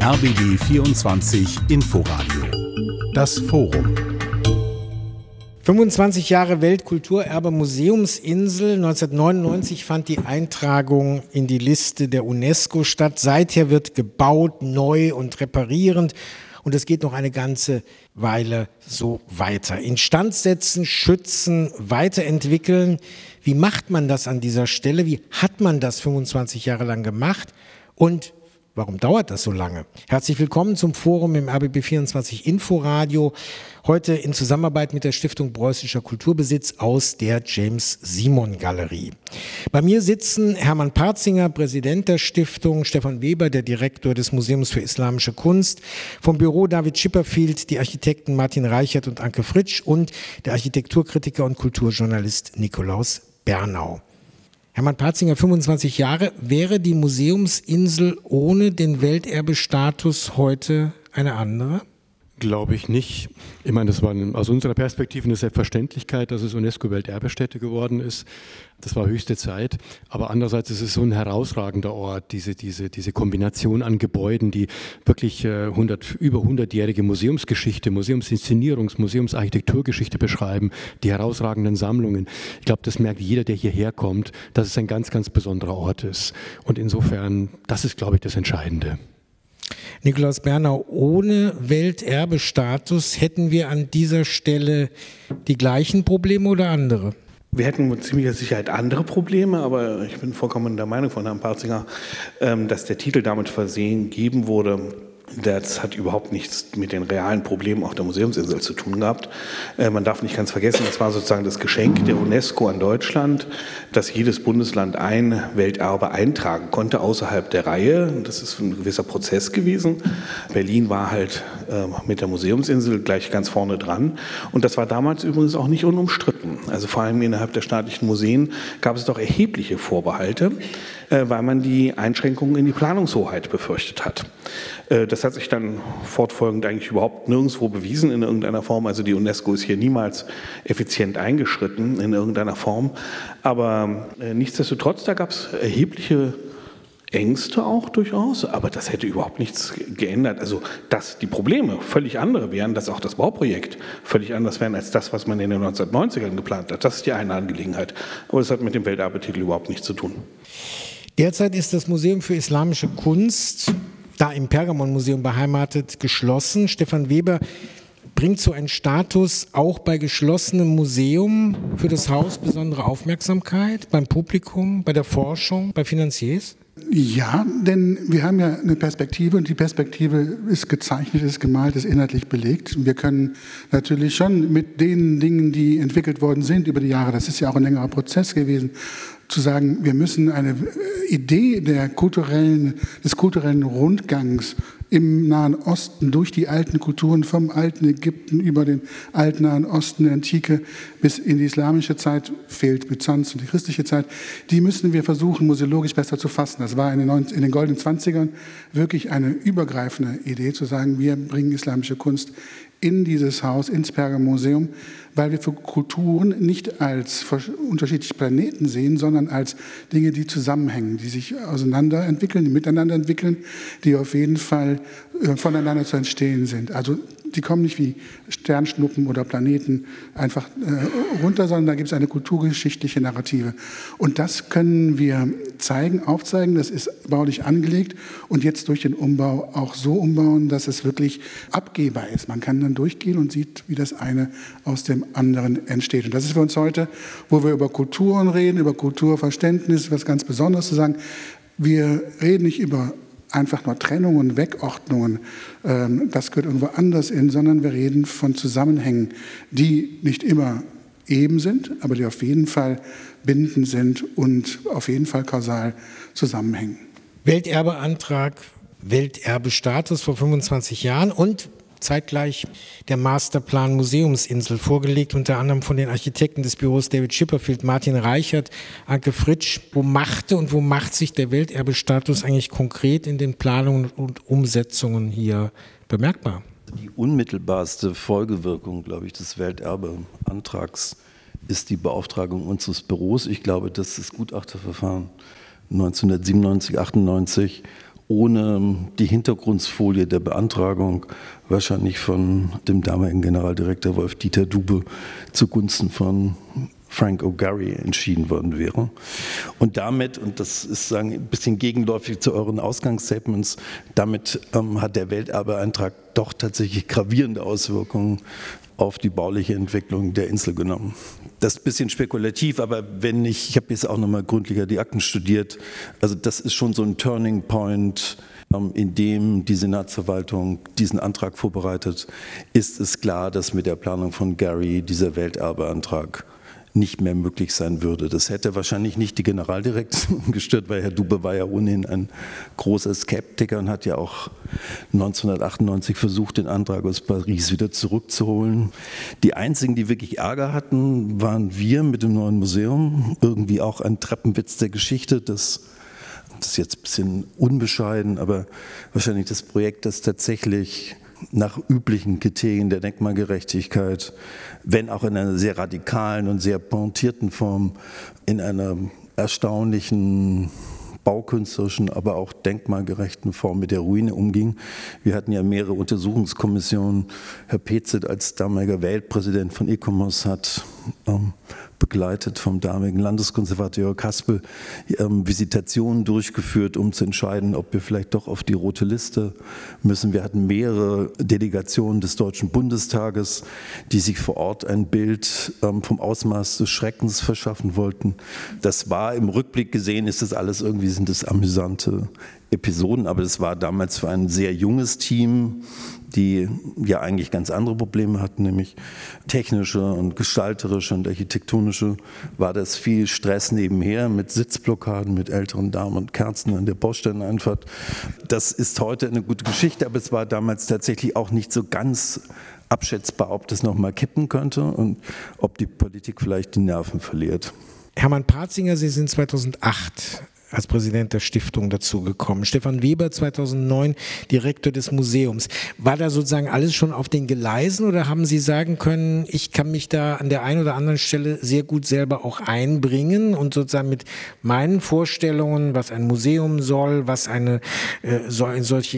RBB 24 Inforadio. Das Forum. 25 Jahre Weltkulturerbe Museumsinsel. 1999 fand die Eintragung in die Liste der UNESCO statt. Seither wird gebaut, neu und reparierend. Und es geht noch eine ganze Weile so weiter. Instand setzen, schützen, weiterentwickeln. Wie macht man das an dieser Stelle? Wie hat man das 25 Jahre lang gemacht? Und warum dauert das so lange? Herzlich willkommen zum Forum im RBB 24 Inforadio. Heute in Zusammenarbeit mit der Stiftung Preußischer Kulturbesitz aus der James-Simon-Galerie. Bei mir sitzen Hermann Partzinger, Präsident der Stiftung, Stefan Weber, der Direktor des Museums für Islamische Kunst, vom Büro David Chipperfield, die Architekten Martin Reichert und Anke Fritsch und der Architekturkritiker und Kulturjournalist Nikolaus Bernau. Hermann Partzinger, 25 Jahre. Wäre die Museumsinsel ohne den Welterbestatus heute eine andere? Glaube ich nicht. Ich meine, das war aus unserer Perspektive eine Selbstverständlichkeit, dass es UNESCO-Welterbestätte geworden ist. Das war höchste Zeit. Aber andererseits ist es so ein herausragender Ort, diese Kombination an Gebäuden, die wirklich über 100-jährige Museumsgeschichte, Museumsinszenierungs-, Museumsarchitekturgeschichte beschreiben, die herausragenden Sammlungen. Ich glaube, das merkt jeder, der hierher kommt, dass es ein ganz, ganz besonderer Ort ist. Und insofern, das ist, glaube ich, das Entscheidende. Nikolaus Bernau, ohne Welterbestatus hätten wir an dieser Stelle die gleichen Probleme oder andere? Wir hätten mit ziemlicher Sicherheit andere Probleme, aber ich bin vollkommen der Meinung von Herrn Partzinger, dass der Titel damit versehen gegeben wurde. Das hat überhaupt nichts mit den realen Problemen auf der Museumsinsel zu tun gehabt. Man darf nicht ganz vergessen, das war sozusagen das Geschenk der UNESCO an Deutschland, dass jedes Bundesland ein Welterbe eintragen konnte außerhalb der Reihe. Das ist ein gewisser Prozess gewesen. Berlin war halt mit der Museumsinsel gleich ganz vorne dran. Und das war damals übrigens auch nicht unumstritten. Also vor allem innerhalb der staatlichen Museen gab es doch erhebliche Vorbehalte, weil man die Einschränkungen in die Planungshoheit befürchtet hat. Das hat sich dann fortfolgend eigentlich überhaupt nirgendwo bewiesen in irgendeiner Form. Also die UNESCO ist hier niemals effizient eingeschritten in irgendeiner Form. Aber nichtsdestotrotz, da gab es erhebliche Ängste auch durchaus, aber das hätte überhaupt nichts geändert. Also, dass die Probleme völlig andere wären, dass auch das Bauprojekt völlig anders wäre als das, was man in den 1990ern geplant hat. Das ist die eine Angelegenheit. Aber das hat mit dem Welterbetitel überhaupt nichts zu tun. Derzeit ist das Museum für Islamische Kunst, da im Pergamon-Museum beheimatet, geschlossen. Stefan Weber, bringt so ein Status auch bei geschlossenem Museum für das Haus besondere Aufmerksamkeit beim Publikum, bei der Forschung, bei Finanziers? Ja, denn wir haben ja eine Perspektive und die Perspektive ist gezeichnet, ist gemalt, ist inhaltlich belegt. Wir können natürlich schon mit den Dingen, die entwickelt worden sind über die Jahre, das ist ja auch ein längerer Prozess gewesen, zu sagen, wir müssen eine Idee des kulturellen Rundgangs im Nahen Osten durch die alten Kulturen, vom alten Ägypten über den alten Nahen Osten der Antike bis in die islamische Zeit, fehlt Byzanz und die christliche Zeit, die müssen wir versuchen, museologisch besser zu fassen. Das war in den goldenen 20ern wirklich eine übergreifende Idee, zu sagen, wir bringen islamische Kunst in dieses Haus, ins Pergamon-Museum, weil wir für Kulturen nicht als unterschiedliche Planeten sehen, sondern als Dinge, die zusammenhängen, die sich auseinanderentwickeln, die miteinander entwickeln, die auf jeden Fall voneinander zu entstehen sind. Also die kommen nicht wie Sternschnuppen oder Planeten einfach runter, sondern da gibt es eine kulturgeschichtliche Narrative. Und das können wir aufzeigen, das ist baulich angelegt und jetzt durch den Umbau auch so umbauen, dass es wirklich abgehbar ist. Man kann dann durchgehen und sieht, wie das eine aus dem anderen entsteht. Und das ist für uns heute, wo wir über Kulturen reden, über Kulturverständnis, was ganz Besonderes zu sagen. Wir reden nicht über einfach nur Trennungen, Wegordnungen, das gehört irgendwo anders hin, sondern wir reden von Zusammenhängen, die nicht immer eben sind, aber die auf jeden Fall bindend sind und auf jeden Fall kausal zusammenhängen. Welterbeantrag, Welterbestatus vor 25 Jahren und zeitgleich der Masterplan Museumsinsel, vorgelegt unter anderem von den Architekten des Büros David Chipperfield, Martin Reichert, Anke Fritsch. Wo macht sich der Welterbestatus eigentlich konkret in den Planungen und Umsetzungen hier bemerkbar? Die unmittelbarste Folgewirkung, glaube ich, des Welterbeantrags ist die Beauftragung unseres Büros. Ich glaube, dass das Gutachterverfahren 1997, 98 ohne die Hintergrundfolie der Beantragung wahrscheinlich von dem damaligen Generaldirektor Wolf-Dieter Dube zugunsten von Frank O'Garry entschieden worden wäre. Und damit, und das ist ein bisschen gegenläufig zu euren Ausgangsstatements, damit hat der Welterbeantrag doch tatsächlich gravierende Auswirkungen auf die bauliche Entwicklung der Insel genommen. Das ist ein bisschen spekulativ, aber ich habe jetzt auch nochmal gründlicher die Akten studiert, also das ist schon so ein Turning Point, in dem die Senatsverwaltung diesen Antrag vorbereitet, ist es klar, dass mit der Planung von Gary dieser Welterbeantrag nicht mehr möglich sein würde. Das hätte wahrscheinlich nicht die Generaldirektion gestört, weil Herr Dube war ja ohnehin ein großer Skeptiker und hat ja auch 1998 versucht, den Antrag aus Paris wieder zurückzuholen. Die einzigen, die wirklich Ärger hatten, waren wir mit dem neuen Museum. Irgendwie auch ein Treppenwitz der Geschichte, das ist jetzt ein bisschen unbescheiden, aber wahrscheinlich das Projekt, das tatsächlich nach üblichen Kriterien der Denkmalgerechtigkeit, wenn auch in einer sehr radikalen und sehr pointierten Form, in einer erstaunlichen baukünstlerischen, aber auch denkmalgerechten Form mit der Ruine umging. Wir hatten ja mehrere Untersuchungskommissionen. Herr Petzet als damaliger Weltpräsident von ICOMOS hat begleitet vom damaligen Landeskonservator Jörg Haspel, Visitationen durchgeführt, um zu entscheiden, ob wir vielleicht doch auf die rote Liste müssen. Wir hatten mehrere Delegationen des Deutschen Bundestages, die sich vor Ort ein Bild vom Ausmaß des Schreckens verschaffen wollten. Das war im Rückblick gesehen, ist das alles irgendwie, sind das amüsante Episoden, aber das war damals für ein sehr junges Team, die ja eigentlich ganz andere Probleme hatten, nämlich technische und gestalterische und architektonische, war das viel Stress nebenher mit Sitzblockaden, mit älteren Damen und Kerzen an der Baustelleneinfahrt. Das ist heute eine gute Geschichte, aber es war damals tatsächlich auch nicht so ganz abschätzbar, ob das nochmal kippen könnte und ob die Politik vielleicht die Nerven verliert. Hermann Partzinger, Sie sind 2008 als Präsident der Stiftung dazugekommen. Stefan Weber 2009 Direktor des Museums. War da sozusagen alles schon auf den Gleisen oder haben Sie sagen können, ich kann mich da an der einen oder anderen Stelle sehr gut selber auch einbringen und sozusagen mit meinen Vorstellungen, was ein Museum soll, was ein solcher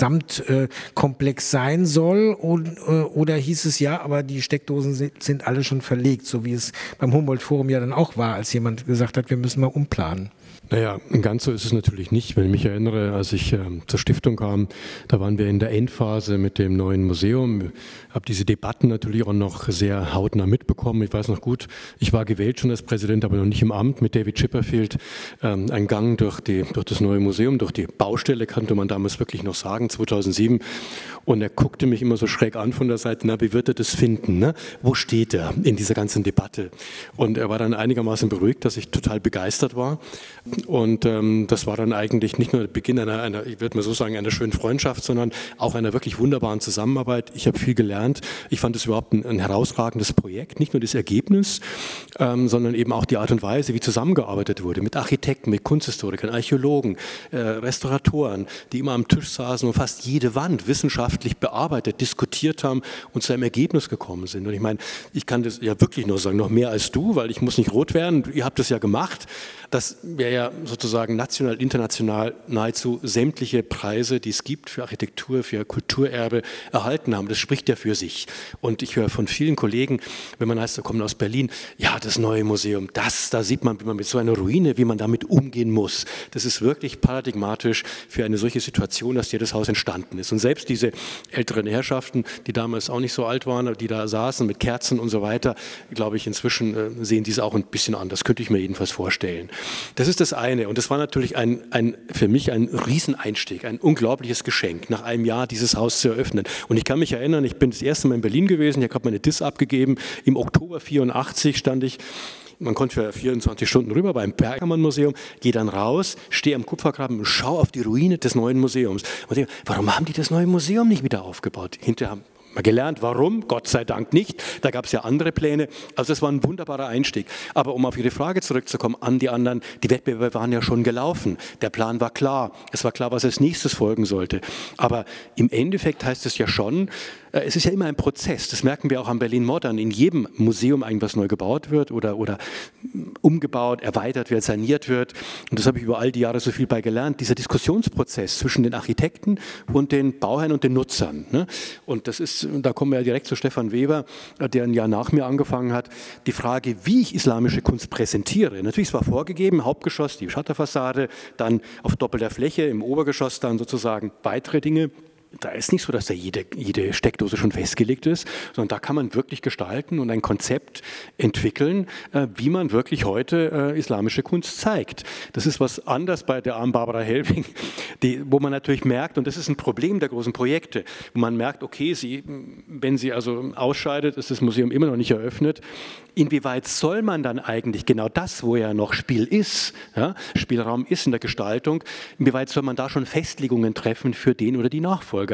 Gesamtkomplex sein soll, oder hieß es ja, aber die Steckdosen sind alle schon verlegt, so wie es beim Humboldt-Forum ja dann auch war, als jemand gesagt hat, wir müssen mal umplanen. Naja, ganz so ist es natürlich nicht. Wenn ich mich erinnere, als ich zur Stiftung kam, da waren wir in der Endphase mit dem neuen Museum. Ich habe diese Debatten natürlich auch noch sehr hautnah mitbekommen. Ich weiß noch gut, ich war gewählt schon als Präsident, aber noch nicht im Amt mit David Chipperfield. Ein Gang durch das neue Museum, durch die Baustelle, konnte man damals wirklich noch sagen, 2007. Und er guckte mich immer so schräg an von der Seite, na, wie wird er das finden? Ne? Wo steht er in dieser ganzen Debatte? Und er war dann einigermaßen beruhigt, dass ich total begeistert war. Und das war dann eigentlich nicht nur der Beginn einer, ich würde mal so sagen, einer schönen Freundschaft, sondern auch einer wirklich wunderbaren Zusammenarbeit. Ich habe viel gelernt. Ich fand es überhaupt ein herausragendes Projekt, nicht nur das Ergebnis, sondern eben auch die Art und Weise, wie zusammengearbeitet wurde mit Architekten, mit Kunsthistorikern, Archäologen, Restauratoren, die immer am Tisch saßen und fast jede Wand wissenschaftlich bearbeitet, diskutiert haben und zu einem Ergebnis gekommen sind. Und ich meine, ich kann das ja wirklich nur sagen, noch mehr als du, weil ich muss nicht rot werden. Ihr habt das ja gemacht. Das wäre ja sozusagen national, international nahezu sämtliche Preise, die es gibt für Architektur, für Kulturerbe, erhalten haben. Das spricht ja für sich. Und ich höre von vielen Kollegen, wenn man heißt, da kommen aus Berlin, ja, das neue Museum, da sieht man, wie man mit so einer Ruine, wie man damit umgehen muss. Das ist wirklich paradigmatisch für eine solche Situation, dass hier das Haus entstanden ist. Und selbst diese älteren Herrschaften, die damals auch nicht so alt waren, die da saßen mit Kerzen und so weiter, glaube ich, inzwischen sehen diese auch ein bisschen anders. Könnte ich mir jedenfalls vorstellen. Das ist das eine. Und das war natürlich für mich ein Rieseneinstieg, ein unglaubliches Geschenk, nach einem Jahr dieses Haus zu eröffnen. Und ich kann mich erinnern, ich bin das erste Mal in Berlin gewesen, ich habe gerade meine Diss abgegeben. Im Oktober 84 stand ich, man konnte für 24 Stunden rüber beim Pergamonmuseum, gehe dann raus, stehe am Kupfergraben und schaue auf die Ruine des neuen Museums. Und denke, warum haben die das neue Museum nicht wieder aufgebaut? Hinterher mal gelernt, warum? Gott sei Dank nicht. Da gab es ja andere Pläne. Also das war ein wunderbarer Einstieg. Aber um auf Ihre Frage zurückzukommen, an die anderen, die Wettbewerbe waren ja schon gelaufen. Der Plan war klar. Es war klar, was als nächstes folgen sollte. Aber im Endeffekt heißt es ja schon, es ist ja immer ein Prozess. Das merken wir auch am Berlin Modern. In jedem Museum irgendwas neu gebaut wird oder umgebaut, erweitert wird, saniert wird. Und das habe ich über all die Jahre so viel bei gelernt. Dieser Diskussionsprozess zwischen den Architekten und den Bauherren und den Nutzern. Ne? Und das ist, da kommen wir ja direkt zu Stefan Weber, der ein Jahr nach mir angefangen hat, die Frage, wie ich islamische Kunst präsentiere. Natürlich, es war vorgegeben, Hauptgeschoss, die Schutterfassade, dann auf doppelter Fläche, im Obergeschoss dann sozusagen weitere Dinge. Da ist nicht so, dass da jede Steckdose schon festgelegt ist, sondern da kann man wirklich gestalten und ein Konzept entwickeln, wie man wirklich heute islamische Kunst zeigt. Das ist was anderes bei der armen Barbara Helbing, wo man natürlich merkt, und das ist ein Problem der großen Projekte, wo man merkt, okay, wenn sie also ausscheidet, ist das Museum immer noch nicht eröffnet. Inwieweit soll man dann eigentlich genau das, wo ja noch Spiel ist, ja, Spielraum ist in der Gestaltung, inwieweit soll man da schon Festlegungen treffen für den oder die Nachfolgerin?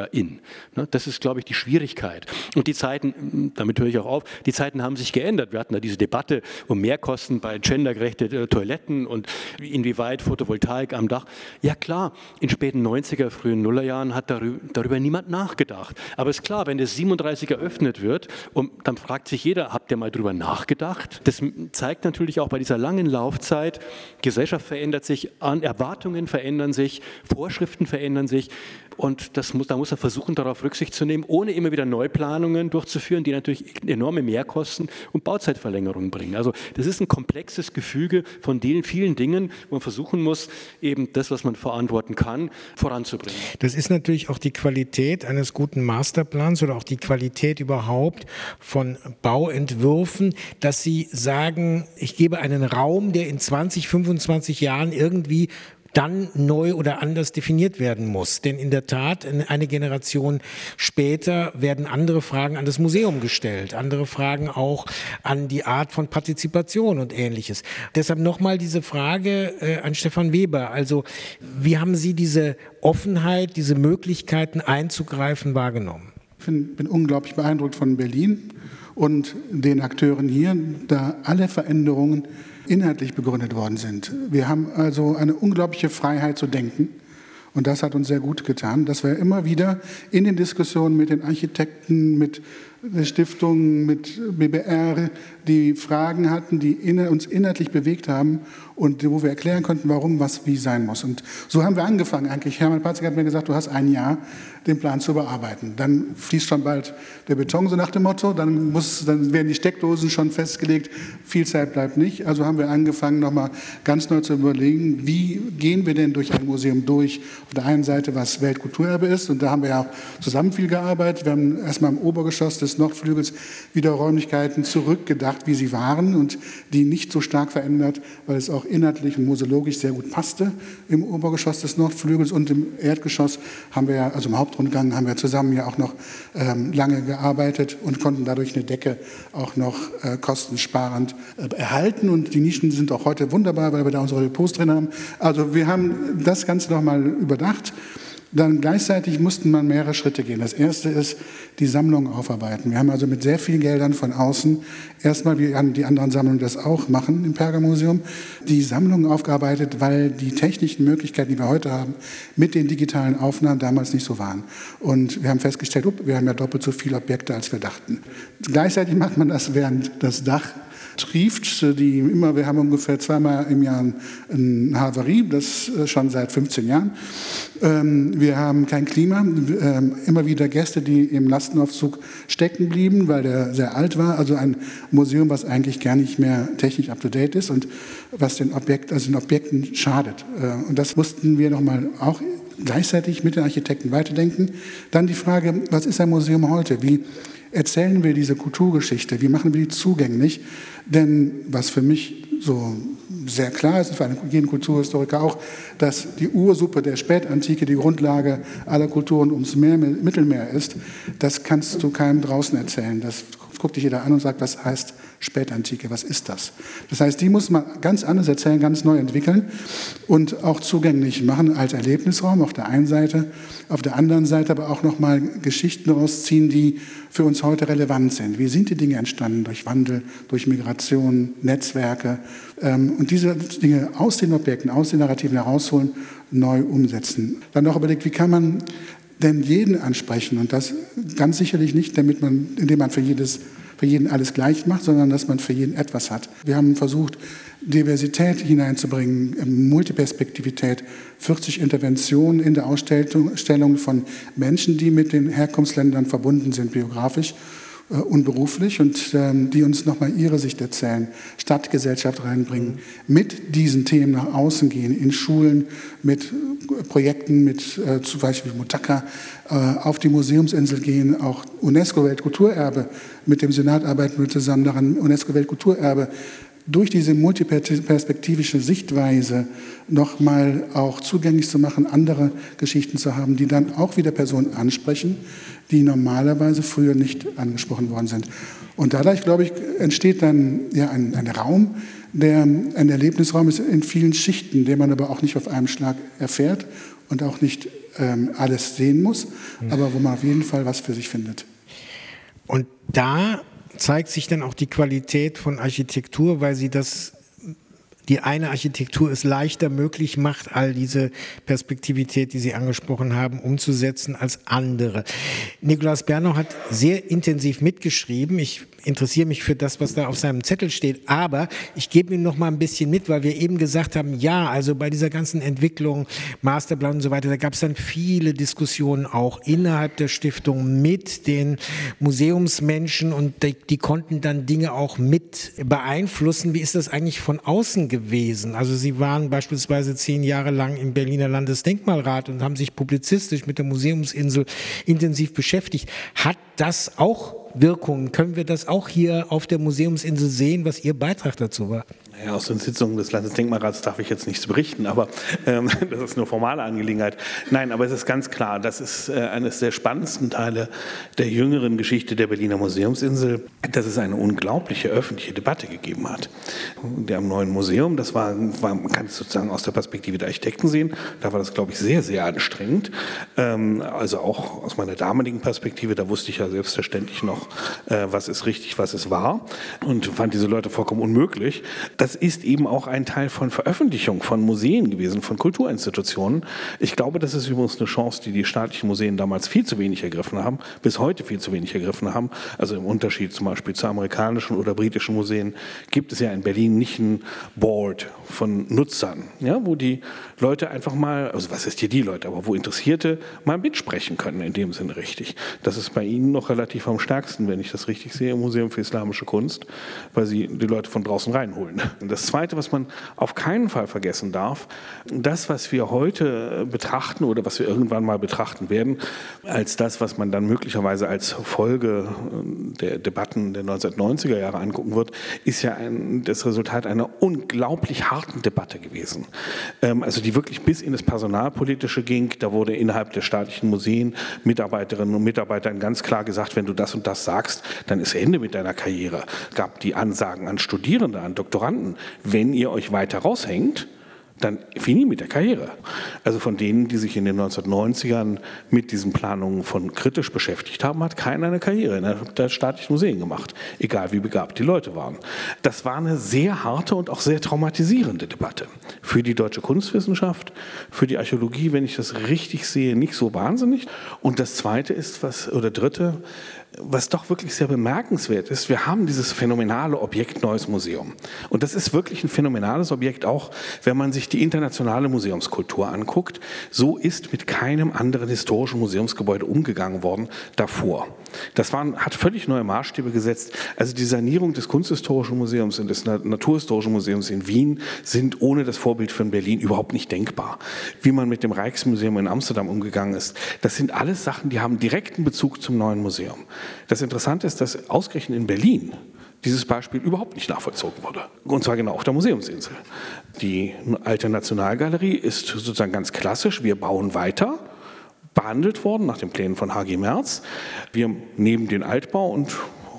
Das ist, glaube ich, die Schwierigkeit. Und die Zeiten, damit höre ich auch auf, die Zeiten haben sich geändert. Wir hatten da diese Debatte um Mehrkosten bei gendergerechten Toiletten und inwieweit Photovoltaik am Dach. Ja klar, in späten 90er, frühen Nullerjahren hat darüber niemand nachgedacht. Aber es ist klar, wenn das 37 eröffnet wird, und dann fragt sich jeder, habt ihr mal darüber nachgedacht? Das zeigt natürlich auch bei dieser langen Laufzeit, Gesellschaft verändert sich, Erwartungen verändern sich, Vorschriften verändern sich. Und da muss man versuchen, darauf Rücksicht zu nehmen, ohne immer wieder Neuplanungen durchzuführen, die natürlich enorme Mehrkosten und Bauzeitverlängerungen bringen. Also das ist ein komplexes Gefüge von den vielen Dingen, wo man versuchen muss, eben das, was man verantworten kann, voranzubringen. Das ist natürlich auch die Qualität eines guten Masterplans oder auch die Qualität überhaupt von Bauentwürfen, dass Sie sagen, ich gebe einen Raum, der in 20, 25 Jahren irgendwie dann neu oder anders definiert werden muss. Denn in der Tat, eine Generation später werden andere Fragen an das Museum gestellt, andere Fragen auch an die Art von Partizipation und Ähnliches. Deshalb nochmal diese Frage an Stefan Weber. Also wie haben Sie diese Offenheit, diese Möglichkeiten einzugreifen wahrgenommen? Ich bin unglaublich beeindruckt von Berlin und den Akteuren hier, da alle Veränderungen inhaltlich begründet worden sind. Wir haben also eine unglaubliche Freiheit zu denken und das hat uns sehr gut getan, dass wir immer wieder in den Diskussionen mit den Architekten, mit der Stiftung, mit BBR, die Fragen hatten, die uns inhaltlich bewegt haben und wo wir erklären konnten, warum was wie sein muss. Und so haben wir angefangen eigentlich. Hermann Patzig hat mir gesagt, du hast ein Jahr, den Plan zu bearbeiten. Dann fließt schon bald der Beton, so nach dem Motto. Dann werden die Steckdosen schon festgelegt. Viel Zeit bleibt nicht. Also haben wir angefangen, nochmal ganz neu zu überlegen, wie gehen wir denn durch ein Museum durch? Auf der einen Seite, was Weltkulturerbe ist. Und da haben wir ja auch zusammen viel gearbeitet. Wir haben erstmal im Obergeschoss des Nordflügels wieder Räumlichkeiten zurückgedacht, wie sie waren und die nicht so stark verändert, weil es auch inhaltlich und museologisch sehr gut passte im Obergeschoss des Nordflügels. Und im Erdgeschoss haben wir ja, also im Hauptrundgang haben wir zusammen ja auch noch lange gearbeitet und konnten dadurch eine Decke auch noch kostensparend erhalten. Und die Nischen sind auch heute wunderbar, weil wir da unsere Depots drin haben. Also wir haben das Ganze nochmal überdacht. Dann gleichzeitig mussten man mehrere Schritte gehen. Das erste ist, die Sammlung aufarbeiten. Wir haben also mit sehr vielen Geldern von außen, erstmal wie die anderen Sammlungen das auch machen im Pergamonmuseum, die Sammlung aufgearbeitet, weil die technischen Möglichkeiten, die wir heute haben, mit den digitalen Aufnahmen damals nicht so waren. Und wir haben festgestellt, wir haben ja doppelt so viele Objekte, als wir dachten. Gleichzeitig macht man das, während das Dach trieft, wir haben ungefähr zweimal im Jahr eine Havarie, das schon seit 15 Jahren. Wir haben kein Klima, immer wieder Gäste, die im Lastenaufzug stecken blieben, weil der sehr alt war. Also ein Museum, was eigentlich gar nicht mehr technisch up-to-date ist und was den Objekten schadet. Und das mussten wir nochmal auch gleichzeitig mit den Architekten weiterdenken. Dann die Frage, was ist ein Museum heute? Wie erzählen wir diese Kulturgeschichte? Wie machen wir die zugänglich? Denn was für mich so sehr klar ist, und für jeden Kulturhistoriker auch, dass die Ursuppe der Spätantike die Grundlage aller Kulturen ums Mittelmeer ist, das kannst du keinem draußen erzählen. Das guckt dich jeder an und sagt, was heißt Spätantike, was ist das? Das heißt, die muss man ganz anders erzählen, ganz neu entwickeln und auch zugänglich machen als Erlebnisraum auf der einen Seite, auf der anderen Seite aber auch nochmal Geschichten rausziehen, die für uns heute relevant sind. Wie sind die Dinge entstanden? Durch Wandel, durch Migration, Netzwerke und diese Dinge aus den Objekten, aus den Narrativen herausholen, neu umsetzen. Dann noch überlegt, wie kann man denn jeden ansprechen und das ganz sicherlich nicht, indem man für jeden alles gleich macht, sondern dass man für jeden etwas hat. Wir haben versucht, Diversität hineinzubringen, Multiperspektivität, 40 Interventionen in der Ausstellung von Menschen, die mit den Herkunftsländern verbunden sind, biografisch und beruflich und die uns nochmal ihre Sicht erzählen, Stadtgesellschaft reinbringen, mit diesen Themen nach außen gehen, in Schulen, mit Projekten, mit zum Beispiel Mutaka, auf die Museumsinsel gehen, auch UNESCO-Weltkulturerbe, mit dem Senat arbeiten wir zusammen daran, UNESCO-Weltkulturerbe durch diese multiperspektivische Sichtweise nochmal auch zugänglich zu machen, andere Geschichten zu haben, die dann auch wieder Personen ansprechen, die normalerweise früher nicht angesprochen worden sind. Und dadurch, glaube ich, entsteht dann ja ein Raum, der ein Erlebnisraum ist in vielen Schichten, den man aber auch nicht auf einem Schlag erfährt und auch nicht alles sehen muss, aber wo man auf jeden Fall was für sich findet. Und da zeigt sich dann auch die Qualität von Architektur, weil die eine Architektur es leichter möglich macht, all diese Perspektivität, die Sie angesprochen haben, umzusetzen als andere. Nikolaus Bernau hat sehr intensiv mitgeschrieben. Ich interessiere mich für das, was da auf seinem Zettel steht, aber ich gebe ihm noch mal ein bisschen mit, weil wir eben gesagt haben, ja, also bei dieser ganzen Entwicklung, Masterplan und so weiter, da gab es dann viele Diskussionen auch innerhalb der Stiftung mit den Museumsmenschen und die konnten dann Dinge auch mit beeinflussen. Wie ist das eigentlich von außen gewesen? Also Sie waren beispielsweise 10 Jahre lang im Berliner Landesdenkmalrat und haben sich publizistisch mit der Museumsinsel intensiv beschäftigt. Hat das auch Wirkungen? Können wir das auch hier auf der Museumsinsel sehen, was Ihr Beitrag dazu war? Ja, aus den Sitzungen des Landesdenkmalrats darf ich jetzt nichts berichten, aber das ist eine formale Angelegenheit. Nein, aber es ist ganz klar, das ist eines der spannendsten Teile der jüngeren Geschichte der Berliner Museumsinsel, dass es eine unglaubliche öffentliche Debatte gegeben hat. Der am neuen Museum, das war, man kann es sozusagen aus der Perspektive der Architekten sehen, da war das, glaube ich, sehr, sehr anstrengend. Also auch aus meiner damaligen Perspektive, da wusste ich ja selbstverständlich noch, was ist richtig, was ist wahr und fand diese Leute vollkommen unmöglich. Das ist eben auch ein Teil von Veröffentlichung von Museen gewesen, von Kulturinstitutionen. Ich glaube, das ist übrigens eine Chance, die die staatlichen Museen damals viel zu wenig ergriffen haben, bis heute viel zu wenig ergriffen haben. Also im Unterschied zum Beispiel zu amerikanischen oder britischen Museen gibt es ja in Berlin nicht ein Board von Nutzern, ja, wo die Leute einfach mal, also was ist hier die Leute, aber wo Interessierte mal mitsprechen können, in dem Sinne richtig. Das ist bei Ihnen noch relativ am stärksten, wenn ich das richtig sehe, im Museum für Islamische Kunst, weil Sie die Leute von draußen reinholen. Und das Zweite, was man auf keinen Fall vergessen darf, das, was wir heute betrachten oder was wir irgendwann mal betrachten werden, als das, was man dann möglicherweise als Folge der Debatten der 1990er Jahre angucken wird, ist ja das Resultat einer unglaublich harten Debatte gewesen. Also die wirklich bis in das Personalpolitische ging. Da wurde innerhalb der staatlichen Museen Mitarbeiterinnen und Mitarbeitern ganz klar gesagt, wenn du das und das sagst, dann ist Ende mit deiner Karriere. Es gab die Ansagen an Studierende, an Doktoranden, wenn ihr euch weiter raushängt, dann fini mit der Karriere. Also von denen, die sich in den 1990ern mit diesen Planungen von kritisch beschäftigt haben, hat keiner eine Karriere in der staatlichen Museen gemacht, egal wie begabt die Leute waren. Das war eine sehr harte und auch sehr traumatisierende Debatte. Für die deutsche Kunstwissenschaft, für die Archäologie, wenn ich das richtig sehe, nicht so wahnsinnig. Und das Zweite ist, Dritte, was doch wirklich sehr bemerkenswert ist, wir haben dieses phänomenale Objekt Neues Museum. Und das ist wirklich ein phänomenales Objekt, auch wenn man sich die internationale Museumskultur anguckt. So ist mit keinem anderen historischen Museumsgebäude umgegangen worden davor. Das hat völlig neue Maßstäbe gesetzt. Also die Sanierung des Kunsthistorischen Museums und des Naturhistorischen Museums in Wien sind ohne das Vorbild von Berlin überhaupt nicht denkbar. Wie man mit dem Rijksmuseum in Amsterdam umgegangen ist, das sind alles Sachen, die haben direkten Bezug zum neuen Museum. Das Interessante ist, dass ausgerechnet in Berlin dieses Beispiel überhaupt nicht nachvollzogen wurde. Und zwar genau auf der Museumsinsel. Die alte Nationalgalerie ist sozusagen ganz klassisch, wir bauen weiter, behandelt worden nach den Plänen von H.G. Merz. Wir nehmen den Altbau und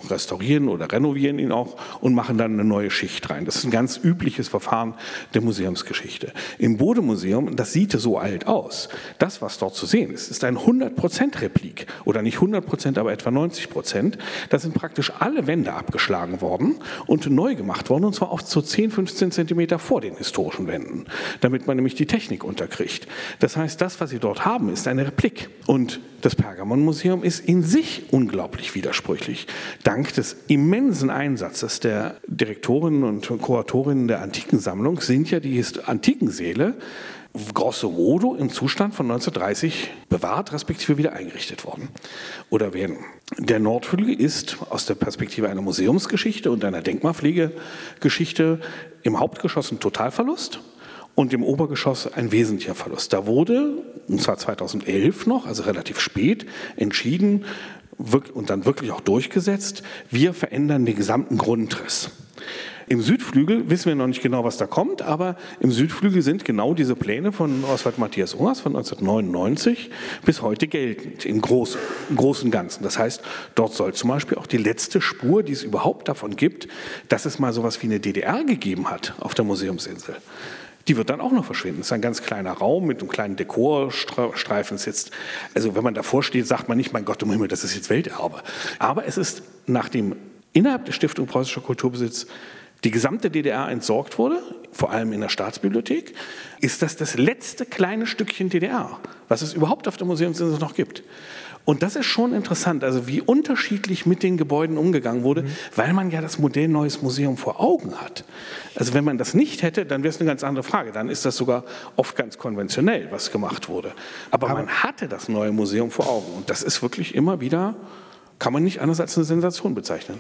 restaurieren oder renovieren ihn auch und machen dann eine neue Schicht rein. Das ist ein ganz übliches Verfahren der Museumsgeschichte. Im Bode-Museum, das sieht so alt aus. Das, was dort zu sehen ist, ist ein 100% Replik oder nicht 100%, aber etwa 90%. Da sind praktisch alle Wände abgeschlagen worden und neu gemacht worden, und zwar oft so 10, 15 Zentimeter vor den historischen Wänden, damit man nämlich die Technik unterkriegt. Das heißt, das, was Sie dort haben, ist eine Replik. Und das Pergamonmuseum ist in sich unglaublich widersprüchlich. Dank des immensen Einsatzes der Direktorinnen und Kuratorinnen der Antikensammlung sind ja die Antikensäle grosso modo im Zustand von 1930 bewahrt, respektive wieder eingerichtet worden oder werden. Der Nordflügel ist aus der Perspektive einer Museumsgeschichte und einer Denkmalpflegegeschichte im Hauptgeschoss ein Totalverlust und im Obergeschoss ein wesentlicher Verlust. Da wurde, und zwar 2011 noch, also relativ spät, entschieden und dann wirklich auch durchgesetzt, wir verändern den gesamten Grundriss. Im Südflügel wissen wir noch nicht genau, was da kommt, aber im Südflügel sind genau diese Pläne von Oswald Matthias Ungers von 1999 bis heute geltend, im Großen und Ganzen. Das heißt, dort soll zum Beispiel auch die letzte Spur, die es überhaupt davon gibt, dass es mal sowas wie eine DDR gegeben hat auf der Museumsinsel. Die wird dann auch noch verschwinden. Das ist ein ganz kleiner Raum mit einem kleinen Dekorstreifen. Also wenn man davor steht, sagt man nicht, mein Gott im Himmel, das ist jetzt Welterbe. Aber es ist, nachdem innerhalb der Stiftung Preußischer Kulturbesitz die gesamte DDR entsorgt wurde, vor allem in der Staatsbibliothek, ist das letzte kleine Stückchen DDR, was es überhaupt auf der Museumsinsel noch gibt. Und das ist schon interessant, also wie unterschiedlich mit den Gebäuden umgegangen wurde, weil man ja das Modell Neues Museum vor Augen hat. Also wenn man das nicht hätte, dann wäre es eine ganz andere Frage. Dann ist das sogar oft ganz konventionell, was gemacht wurde. Aber man hatte das Neue Museum vor Augen. Und das ist wirklich immer wieder, kann man nicht anders als eine Sensation bezeichnen.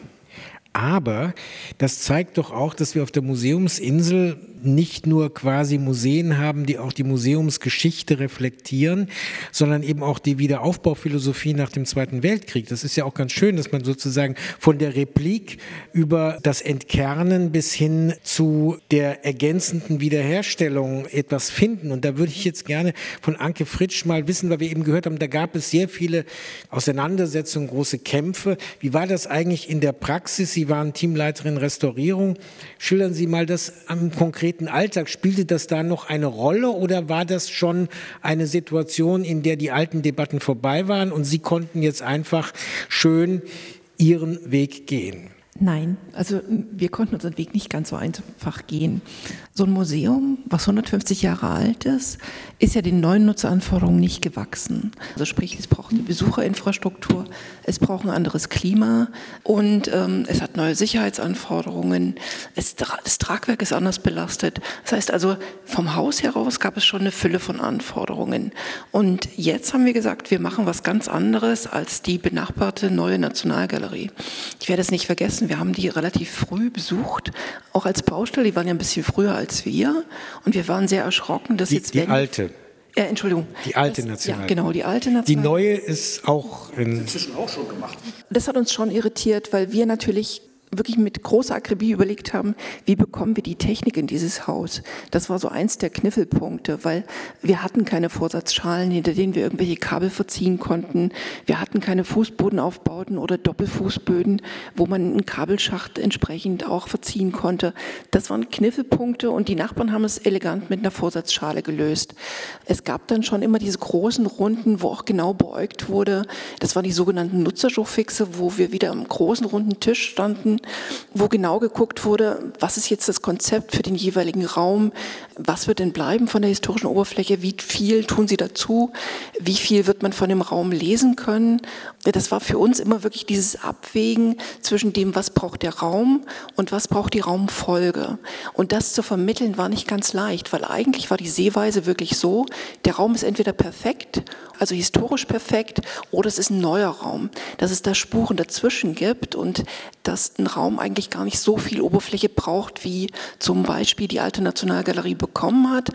Aber das zeigt doch auch, dass wir auf der Museumsinsel nicht nur quasi Museen haben, die auch die Museumsgeschichte reflektieren, sondern eben auch die Wiederaufbauphilosophie nach dem Zweiten Weltkrieg. Das ist ja auch ganz schön, dass man sozusagen von der Replik über das Entkernen bis hin zu der ergänzenden Wiederherstellung etwas finden. Und da würde ich jetzt gerne von Anke Fritsch mal wissen, weil wir eben gehört haben, da gab es sehr viele Auseinandersetzungen, große Kämpfe. Wie war das eigentlich in der Praxis? Sie waren Teamleiterin Restaurierung. Schildern Sie mal das am konkreten Alltag. Spielte das da noch eine Rolle oder war das schon eine Situation, in der die alten Debatten vorbei waren und Sie konnten jetzt einfach schön Ihren Weg gehen? Nein, also wir konnten unseren Weg nicht ganz so einfach gehen. So ein Museum, was 150 Jahre alt ist ja den neuen Nutzeranforderungen nicht gewachsen. Also sprich, es braucht eine Besucherinfrastruktur, es braucht ein anderes Klima und es hat neue Sicherheitsanforderungen, das Tragwerk ist anders belastet. Das heißt also, vom Haus heraus gab es schon eine Fülle von Anforderungen. Und jetzt haben wir gesagt, wir machen was ganz anderes als die benachbarte neue Nationalgalerie. Ich werde es nicht vergessen, wir haben die relativ früh besucht, auch als Baustelle, die waren ja ein bisschen früher als wir und wir waren sehr erschrocken, dass jetzt... Die alte. Entschuldigung. Die alte Nationalgalerie. Ja, genau, die alte Nationalgalerie. Die neue ist auch... Inzwischen auch schon gemacht. Das hat uns schon irritiert, weil wir natürlich wirklich mit großer Akribie überlegt haben, wie bekommen wir die Technik in dieses Haus. Das war so eins der Kniffelpunkte, weil wir hatten keine Vorsatzschalen, hinter denen wir irgendwelche Kabel verziehen konnten. Wir hatten keine Fußbodenaufbauten oder Doppelfußböden, wo man einen Kabelschacht entsprechend auch verziehen konnte. Das waren Kniffelpunkte und die Nachbarn haben es elegant mit einer Vorsatzschale gelöst. Es gab dann schon immer diese großen Runden, wo auch genau beäugt wurde. Das waren die sogenannten Nutzerjourfixe, wo wir wieder am großen runden Tisch standen, wo genau geguckt wurde, was ist jetzt das Konzept für den jeweiligen Raum, was wird denn bleiben von der historischen Oberfläche, wie viel tun Sie dazu, wie viel wird man von dem Raum lesen können. Das war für uns immer wirklich dieses Abwägen zwischen dem, was braucht der Raum und was braucht die Raumfolge. Und das zu vermitteln war nicht ganz leicht, weil eigentlich war die Sehweise wirklich so, der Raum ist entweder perfekt, also historisch perfekt, oder es ist ein neuer Raum, dass es da Spuren dazwischen gibt und dass ein Raum eigentlich gar nicht so viel Oberfläche braucht, wie zum Beispiel die alte Nationalgalerie bekommen hat.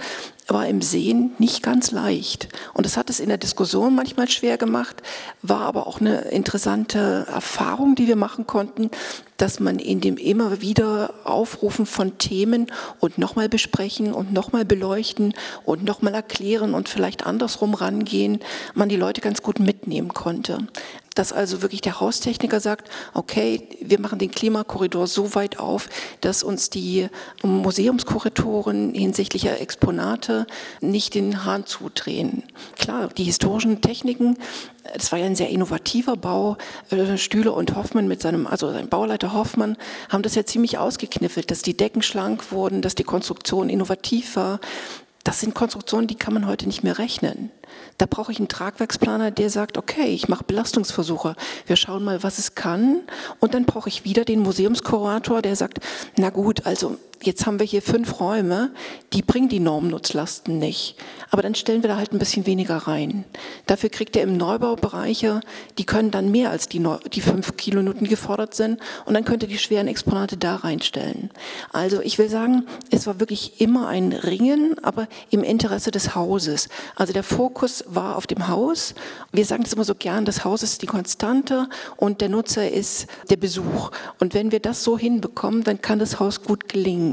war im Sehen nicht ganz leicht. Und das hat es in der Diskussion manchmal schwer gemacht, war aber auch eine interessante Erfahrung, die wir machen konnten, dass man in dem immer wieder Aufrufen von Themen und nochmal besprechen und nochmal beleuchten und nochmal erklären und vielleicht andersrum rangehen, man die Leute ganz gut mitnehmen konnte. Dass also wirklich der Haustechniker sagt, okay, wir machen den Klimakorridor so weit auf, dass uns die Museumskuratoren hinsichtlicher Exponate nicht den Hahn zudrehen. Klar, die historischen Techniken, das war ja ein sehr innovativer Bau, Stühle und Hoffmann sein Bauleiter Hoffmann, haben das ja ziemlich ausgekniffelt, dass die Decken schlank wurden, dass die Konstruktion innovativ war. Das sind Konstruktionen, die kann man heute nicht mehr rechnen. Da brauche ich einen Tragwerksplaner, der sagt, okay, ich mache Belastungsversuche, wir schauen mal, was es kann. Und dann brauche ich wieder den Museumskurator, der sagt, na gut, also jetzt haben wir hier 5 Räume, die bringen die Normnutzlasten nicht. Aber dann stellen wir da halt ein bisschen weniger rein. Dafür kriegt er im Neubau Bereiche, die können dann mehr als die 5 Kilonewton gefordert sind. Und dann könnt ihr die schweren Exponate da reinstellen. Also ich will sagen, es war wirklich immer ein Ringen, aber im Interesse des Hauses. Also der Fokus war auf dem Haus. Wir sagen es immer so gern, das Haus ist die Konstante und der Nutzer ist der Besuch. Und wenn wir das so hinbekommen, dann kann das Haus gut gelingen.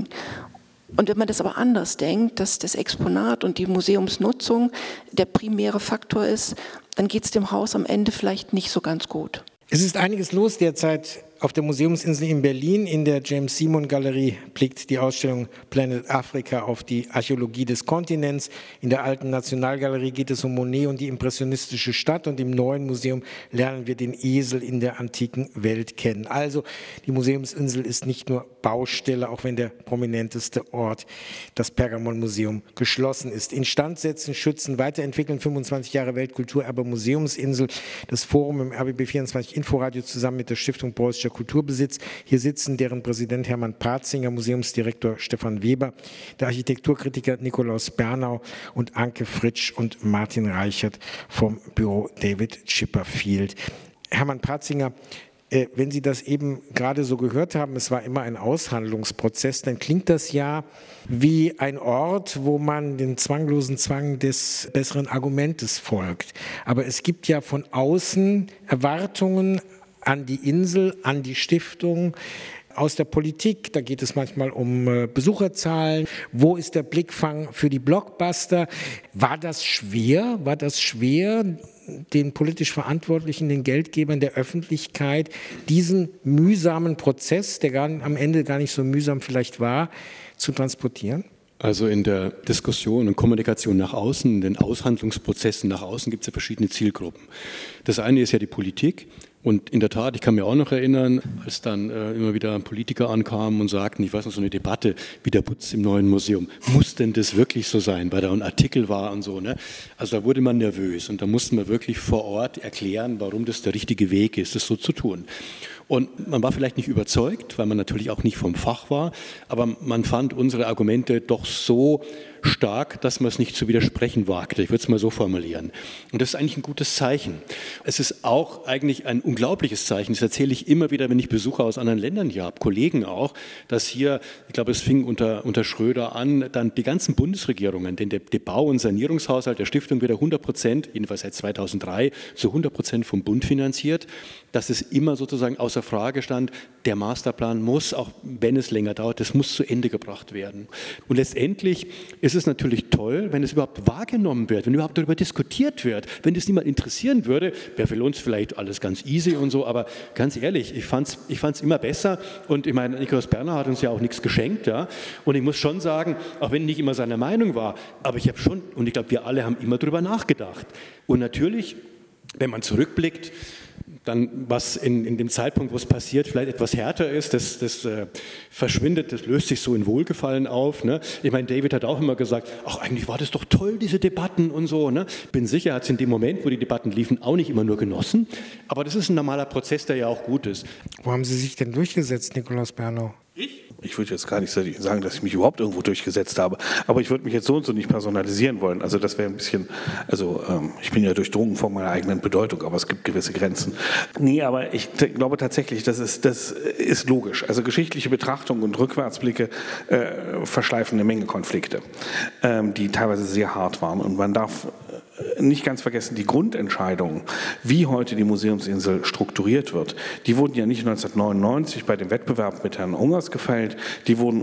Und wenn man das aber anders denkt, dass das Exponat und die Museumsnutzung der primäre Faktor ist, dann geht es dem Haus am Ende vielleicht nicht so ganz gut. Es ist einiges los derzeit auf der Museumsinsel in Berlin. In der James Simon Galerie blickt die Ausstellung Planet Africa auf die Archäologie des Kontinents. In der Alten Nationalgalerie geht es um Monet und die impressionistische Stadt. Und im neuen Museum lernen wir den Esel in der antiken Welt kennen. Also die Museumsinsel ist nicht nur Baustelle, auch wenn der prominenteste Ort, das Pergamon-Museum, geschlossen ist. Instandsetzen, schützen, weiterentwickeln, 25 Jahre Weltkulturerbe Museumsinsel. Das Forum im RBB24 Inforadio zusammen mit der Stiftung Preußischer Kulturbesitz. Hier sitzen deren Präsident Hermann Patzinger, Museumsdirektor Stefan Weber, der Architekturkritiker Nikolaus Bernau und Anke Fritsch und Martin Reichert vom Büro David Chipperfield. Hermann Patzinger, wenn Sie das eben gerade so gehört haben, es war immer ein Aushandlungsprozess, dann klingt das ja wie ein Ort, wo man den zwanglosen Zwang des besseren Argumentes folgt. Aber es gibt ja von außen Erwartungen an die Insel, an die Stiftung, aus der Politik. Da geht es manchmal um Besucherzahlen. Wo ist der Blickfang für die Blockbuster? War das schwer, den politisch Verantwortlichen, den Geldgebern der Öffentlichkeit, diesen mühsamen Prozess, der am Ende gar nicht so mühsam vielleicht war, zu transportieren? Also in der Diskussion und Kommunikation nach außen, in den Aushandlungsprozessen nach außen gibt es ja verschiedene Zielgruppen. Das eine ist ja die Politik. Und in der Tat, ich kann mir auch noch erinnern, als dann immer wieder Politiker ankamen und sagten, ich weiß noch, so eine Debatte wie der Putz im neuen Museum, muss denn das wirklich so sein, weil da ein Artikel war und so. Ne? Also da wurde man nervös und da mussten wir wirklich vor Ort erklären, warum das der richtige Weg ist, das so zu tun. Und man war vielleicht nicht überzeugt, weil man natürlich auch nicht vom Fach war, aber man fand unsere Argumente doch so stark, dass man es nicht zu widersprechen wagte. Ich würde es mal so formulieren. Und das ist eigentlich ein gutes Zeichen. Es ist auch eigentlich ein unglaubliches Zeichen. Das erzähle ich immer wieder, wenn ich Besucher aus anderen Ländern hier habe, Kollegen auch, dass hier, ich glaube, es fing unter Schröder an, dann die ganzen Bundesregierungen, denn der Bau- und Sanierungshaushalt der Stiftung wird 100%, jedenfalls seit 2003, zu 100% vom Bund finanziert, dass es immer sozusagen außer Frage stand, der Masterplan muss, auch wenn es länger dauert, das muss zu Ende gebracht werden. Und letztendlich ist es natürlich toll, wenn es überhaupt wahrgenommen wird, wenn überhaupt darüber diskutiert wird. Wenn das niemand interessieren würde, wäre für uns vielleicht alles ganz easy und so, aber ganz ehrlich, ich fand's immer besser und ich meine, Nikolaus Bernau hat uns ja auch nichts geschenkt, ja, und ich muss schon sagen, auch wenn ich nicht immer seiner Meinung war, aber ich habe schon, und ich glaube, wir alle haben immer darüber nachgedacht. Und natürlich, wenn man zurückblickt, dann was in dem Zeitpunkt, wo es passiert, vielleicht etwas härter ist, das verschwindet, das löst sich so in Wohlgefallen auf. Ne? Ich meine, David hat auch immer gesagt, ach, eigentlich war das doch toll, diese Debatten und so. Ne? Bin sicher, er hat es in dem Moment, wo die Debatten liefen, auch nicht immer nur genossen. Aber das ist ein normaler Prozess, der ja auch gut ist. Wo haben Sie sich denn durchgesetzt, Nikolaus Bernau? Ich? ich würde jetzt gar nicht sagen, dass ich mich überhaupt irgendwo durchgesetzt habe, aber ich würde mich jetzt so und so nicht personalisieren wollen. Also das wäre ein bisschen, ich bin ja durchdrungen von meiner eigenen Bedeutung, aber es gibt gewisse Grenzen. Nee, aber ich glaube tatsächlich, das ist logisch. Also geschichtliche Betrachtung und Rückwärtsblicke verschleifen eine Menge Konflikte, die teilweise sehr hart waren. Und man darf nicht ganz vergessen, die Grundentscheidungen, wie heute die Museumsinsel strukturiert wird, die wurden ja nicht 1999 bei dem Wettbewerb mit Herrn Ungers gefällt, die wurden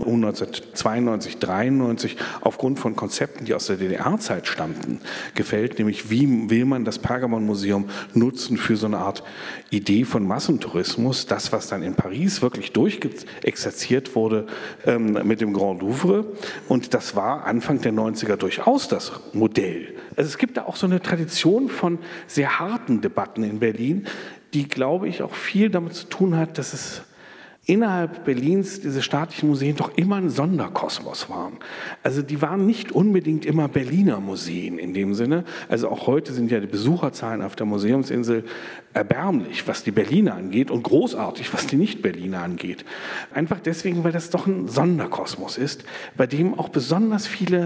1992, 1993 aufgrund von Konzepten, die aus der DDR-Zeit stammten, gefällt, nämlich wie will man das Pergamonmuseum nutzen für so eine Art Idee von Massentourismus, das, was dann in Paris wirklich durchexerziert wurde mit dem Grand Louvre, und das war Anfang der 90er durchaus das Modell. Also es gibt da auch so eine Tradition von sehr harten Debatten in Berlin, die, glaube ich, auch viel damit zu tun hat, dass es innerhalb Berlins diese staatlichen Museen doch immer ein Sonderkosmos waren. Also die waren nicht unbedingt immer Berliner Museen in dem Sinne. Also auch heute sind ja die Besucherzahlen auf der Museumsinsel erbärmlich, was die Berliner angeht, und großartig, was die Nicht-Berliner angeht. Einfach deswegen, weil das doch ein Sonderkosmos ist, bei dem auch besonders viele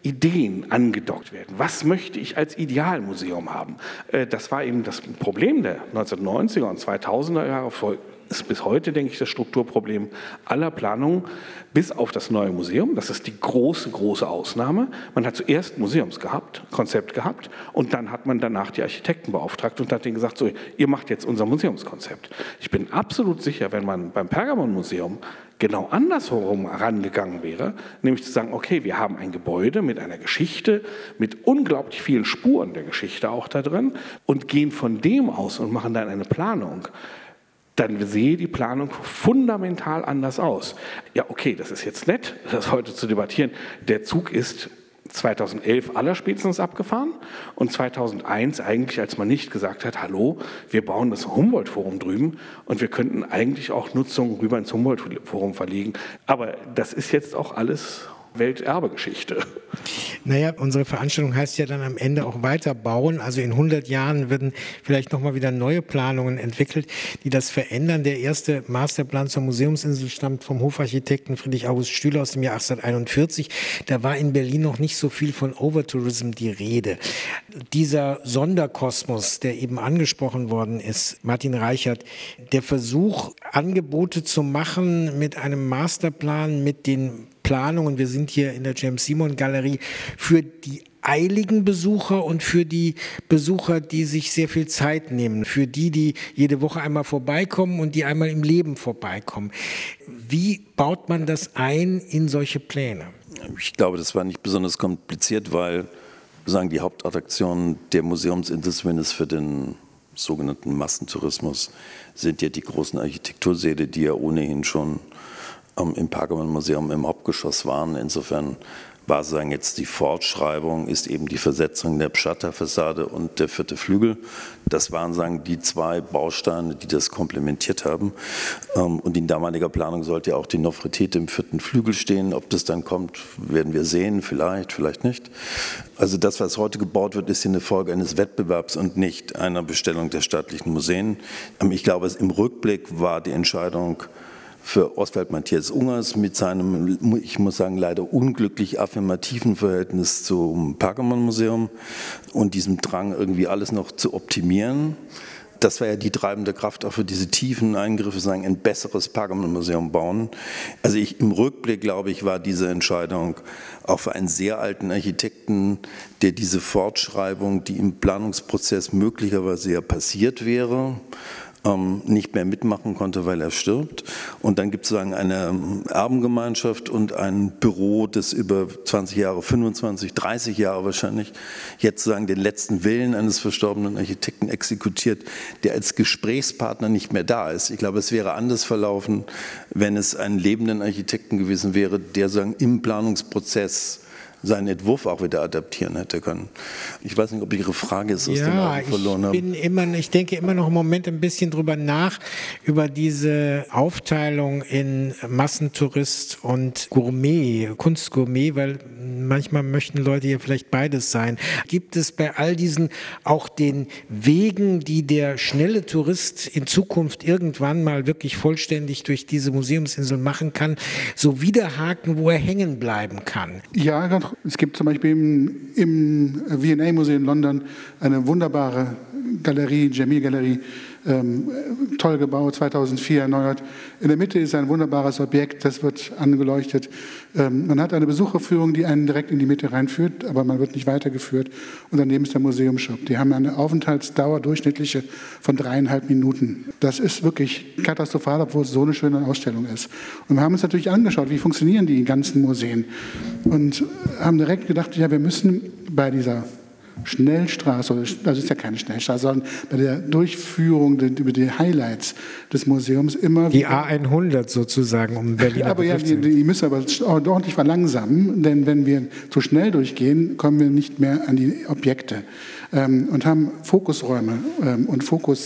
Ideen angedockt werden. Was möchte ich als Idealmuseum haben? Das war eben das Problem der 1990er und 2000er Jahre. Ist bis heute, denke ich, das Strukturproblem aller Planungen, bis auf das neue Museum. Das ist die große, große Ausnahme. Man hat zuerst ein Konzept gehabt, und dann hat man danach die Architekten beauftragt und hat denen gesagt, so, ihr macht jetzt unser Museumskonzept. Ich bin absolut sicher, wenn man beim Pergamonmuseum genau andersherum herangegangen wäre, nämlich zu sagen, okay, wir haben ein Gebäude mit einer Geschichte, mit unglaublich vielen Spuren der Geschichte auch da drin, und gehen von dem aus und machen dann eine Planung, dann sehe die Planung fundamental anders aus. Ja, okay, das ist jetzt nett, das heute zu debattieren. Der Zug ist 2011 allerspätestens abgefahren und 2001 eigentlich, als man nicht gesagt hat, hallo, wir bauen das Humboldt-Forum drüben und wir könnten eigentlich auch Nutzung rüber ins Humboldt-Forum verlegen. Aber das ist jetzt auch alles Welterbegeschichte. Naja, unsere Veranstaltung heißt ja dann am Ende auch weiterbauen. Also in 100 Jahren werden vielleicht nochmal wieder neue Planungen entwickelt, die das verändern. Der erste Masterplan zur Museumsinsel stammt vom Hofarchitekten Friedrich August Stüler aus dem Jahr 1841. Da war in Berlin noch nicht so viel von Overtourism die Rede. Dieser Sonderkosmos, der eben angesprochen worden ist, Martin Reichert, der Versuch, Angebote zu machen mit einem Masterplan, mit den Planungen, wir sind hier in der James Simon Galerie, für die eiligen Besucher und für die Besucher, die sich sehr viel Zeit nehmen, für die jede Woche einmal vorbeikommen und die einmal im Leben vorbeikommen. Wie baut man das ein in solche Pläne? Ich glaube, das war nicht besonders kompliziert, weil die Hauptattraktionen der Museumsinsel, zumindest für den sogenannten Massentourismus, sind ja die großen Architektursäle, die ja ohnehin schon im Pergamonmuseum im Hauptgeschoss waren. Insofern war jetzt die Fortschreibung, ist eben die Versetzung der Pschatta-Fassade und der 4. Flügel. Das waren die zwei Bausteine, die das komplementiert haben. Und in damaliger Planung sollte ja auch die Nofretete im 4. Flügel stehen. Ob das dann kommt, werden wir sehen, vielleicht nicht. Also das, was heute gebaut wird, ist eine Folge eines Wettbewerbs und nicht einer Bestellung der staatlichen Museen. Ich glaube, im Rückblick war die Entscheidung für Oswald Matthias Ungers mit seinem, ich muss sagen, leider unglücklich affirmativen Verhältnis zum Pergamonmuseum und diesem Drang, irgendwie alles noch zu optimieren. Das war ja die treibende Kraft auch für diese tiefen Eingriffe, ein besseres Pergamonmuseum bauen. Also im Rückblick, glaube ich, war diese Entscheidung auch für einen sehr alten Architekten, der diese Fortschreibung, die im Planungsprozess möglicherweise ja passiert wäre, nicht mehr mitmachen konnte, weil er stirbt. Und dann gibt es eine Erbengemeinschaft und ein Büro, das über 20 Jahre, 25, 30 Jahre wahrscheinlich jetzt den letzten Willen eines verstorbenen Architekten exekutiert, der als Gesprächspartner nicht mehr da ist. Ich glaube, es wäre anders verlaufen, wenn es einen lebenden Architekten gewesen wäre, der im Planungsprozess seinen Entwurf auch wieder adaptieren hätte können. Ich weiß nicht, ob ich Ihre Frage ist aus den Augen verloren habe. Ich denke immer noch im Moment ein bisschen drüber nach, über diese Aufteilung in Massentourist und Gourmet, Kunstgourmet, weil manchmal möchten Leute ja vielleicht beides sein. Gibt es bei all diesen auch den Wegen, die der schnelle Tourist in Zukunft irgendwann mal wirklich vollständig durch diese Museumsinsel machen kann, so Widerhaken, wo er hängen bleiben kann? Ja, es gibt zum Beispiel im V&A-Museum in London eine wunderbare Galerie, Jamil-Galerie, toll gebaut, 2004 erneuert. In der Mitte ist ein wunderbares Objekt, das wird angeleuchtet. Man hat eine Besucherführung, die einen direkt in die Mitte reinführt, aber man wird nicht weitergeführt. Und daneben ist der Museumsshop. Die haben eine Aufenthaltsdauer durchschnittliche von 3,5 Minuten. Das ist wirklich katastrophal, obwohl es so eine schöne Ausstellung ist. Und wir haben uns natürlich angeschaut, wie funktionieren die ganzen Museen. Und haben direkt gedacht, ja, wir müssen bei dieser Schnellstraße, das ist ja keine Schnellstraße, sondern bei der Durchführung über die Highlights des Museums immer die A100 sozusagen, um Berlin. Aber ja, die müssen aber ordentlich verlangsamen, denn wenn wir zu schnell durchgehen, kommen wir nicht mehr an die Objekte und haben Fokusräume und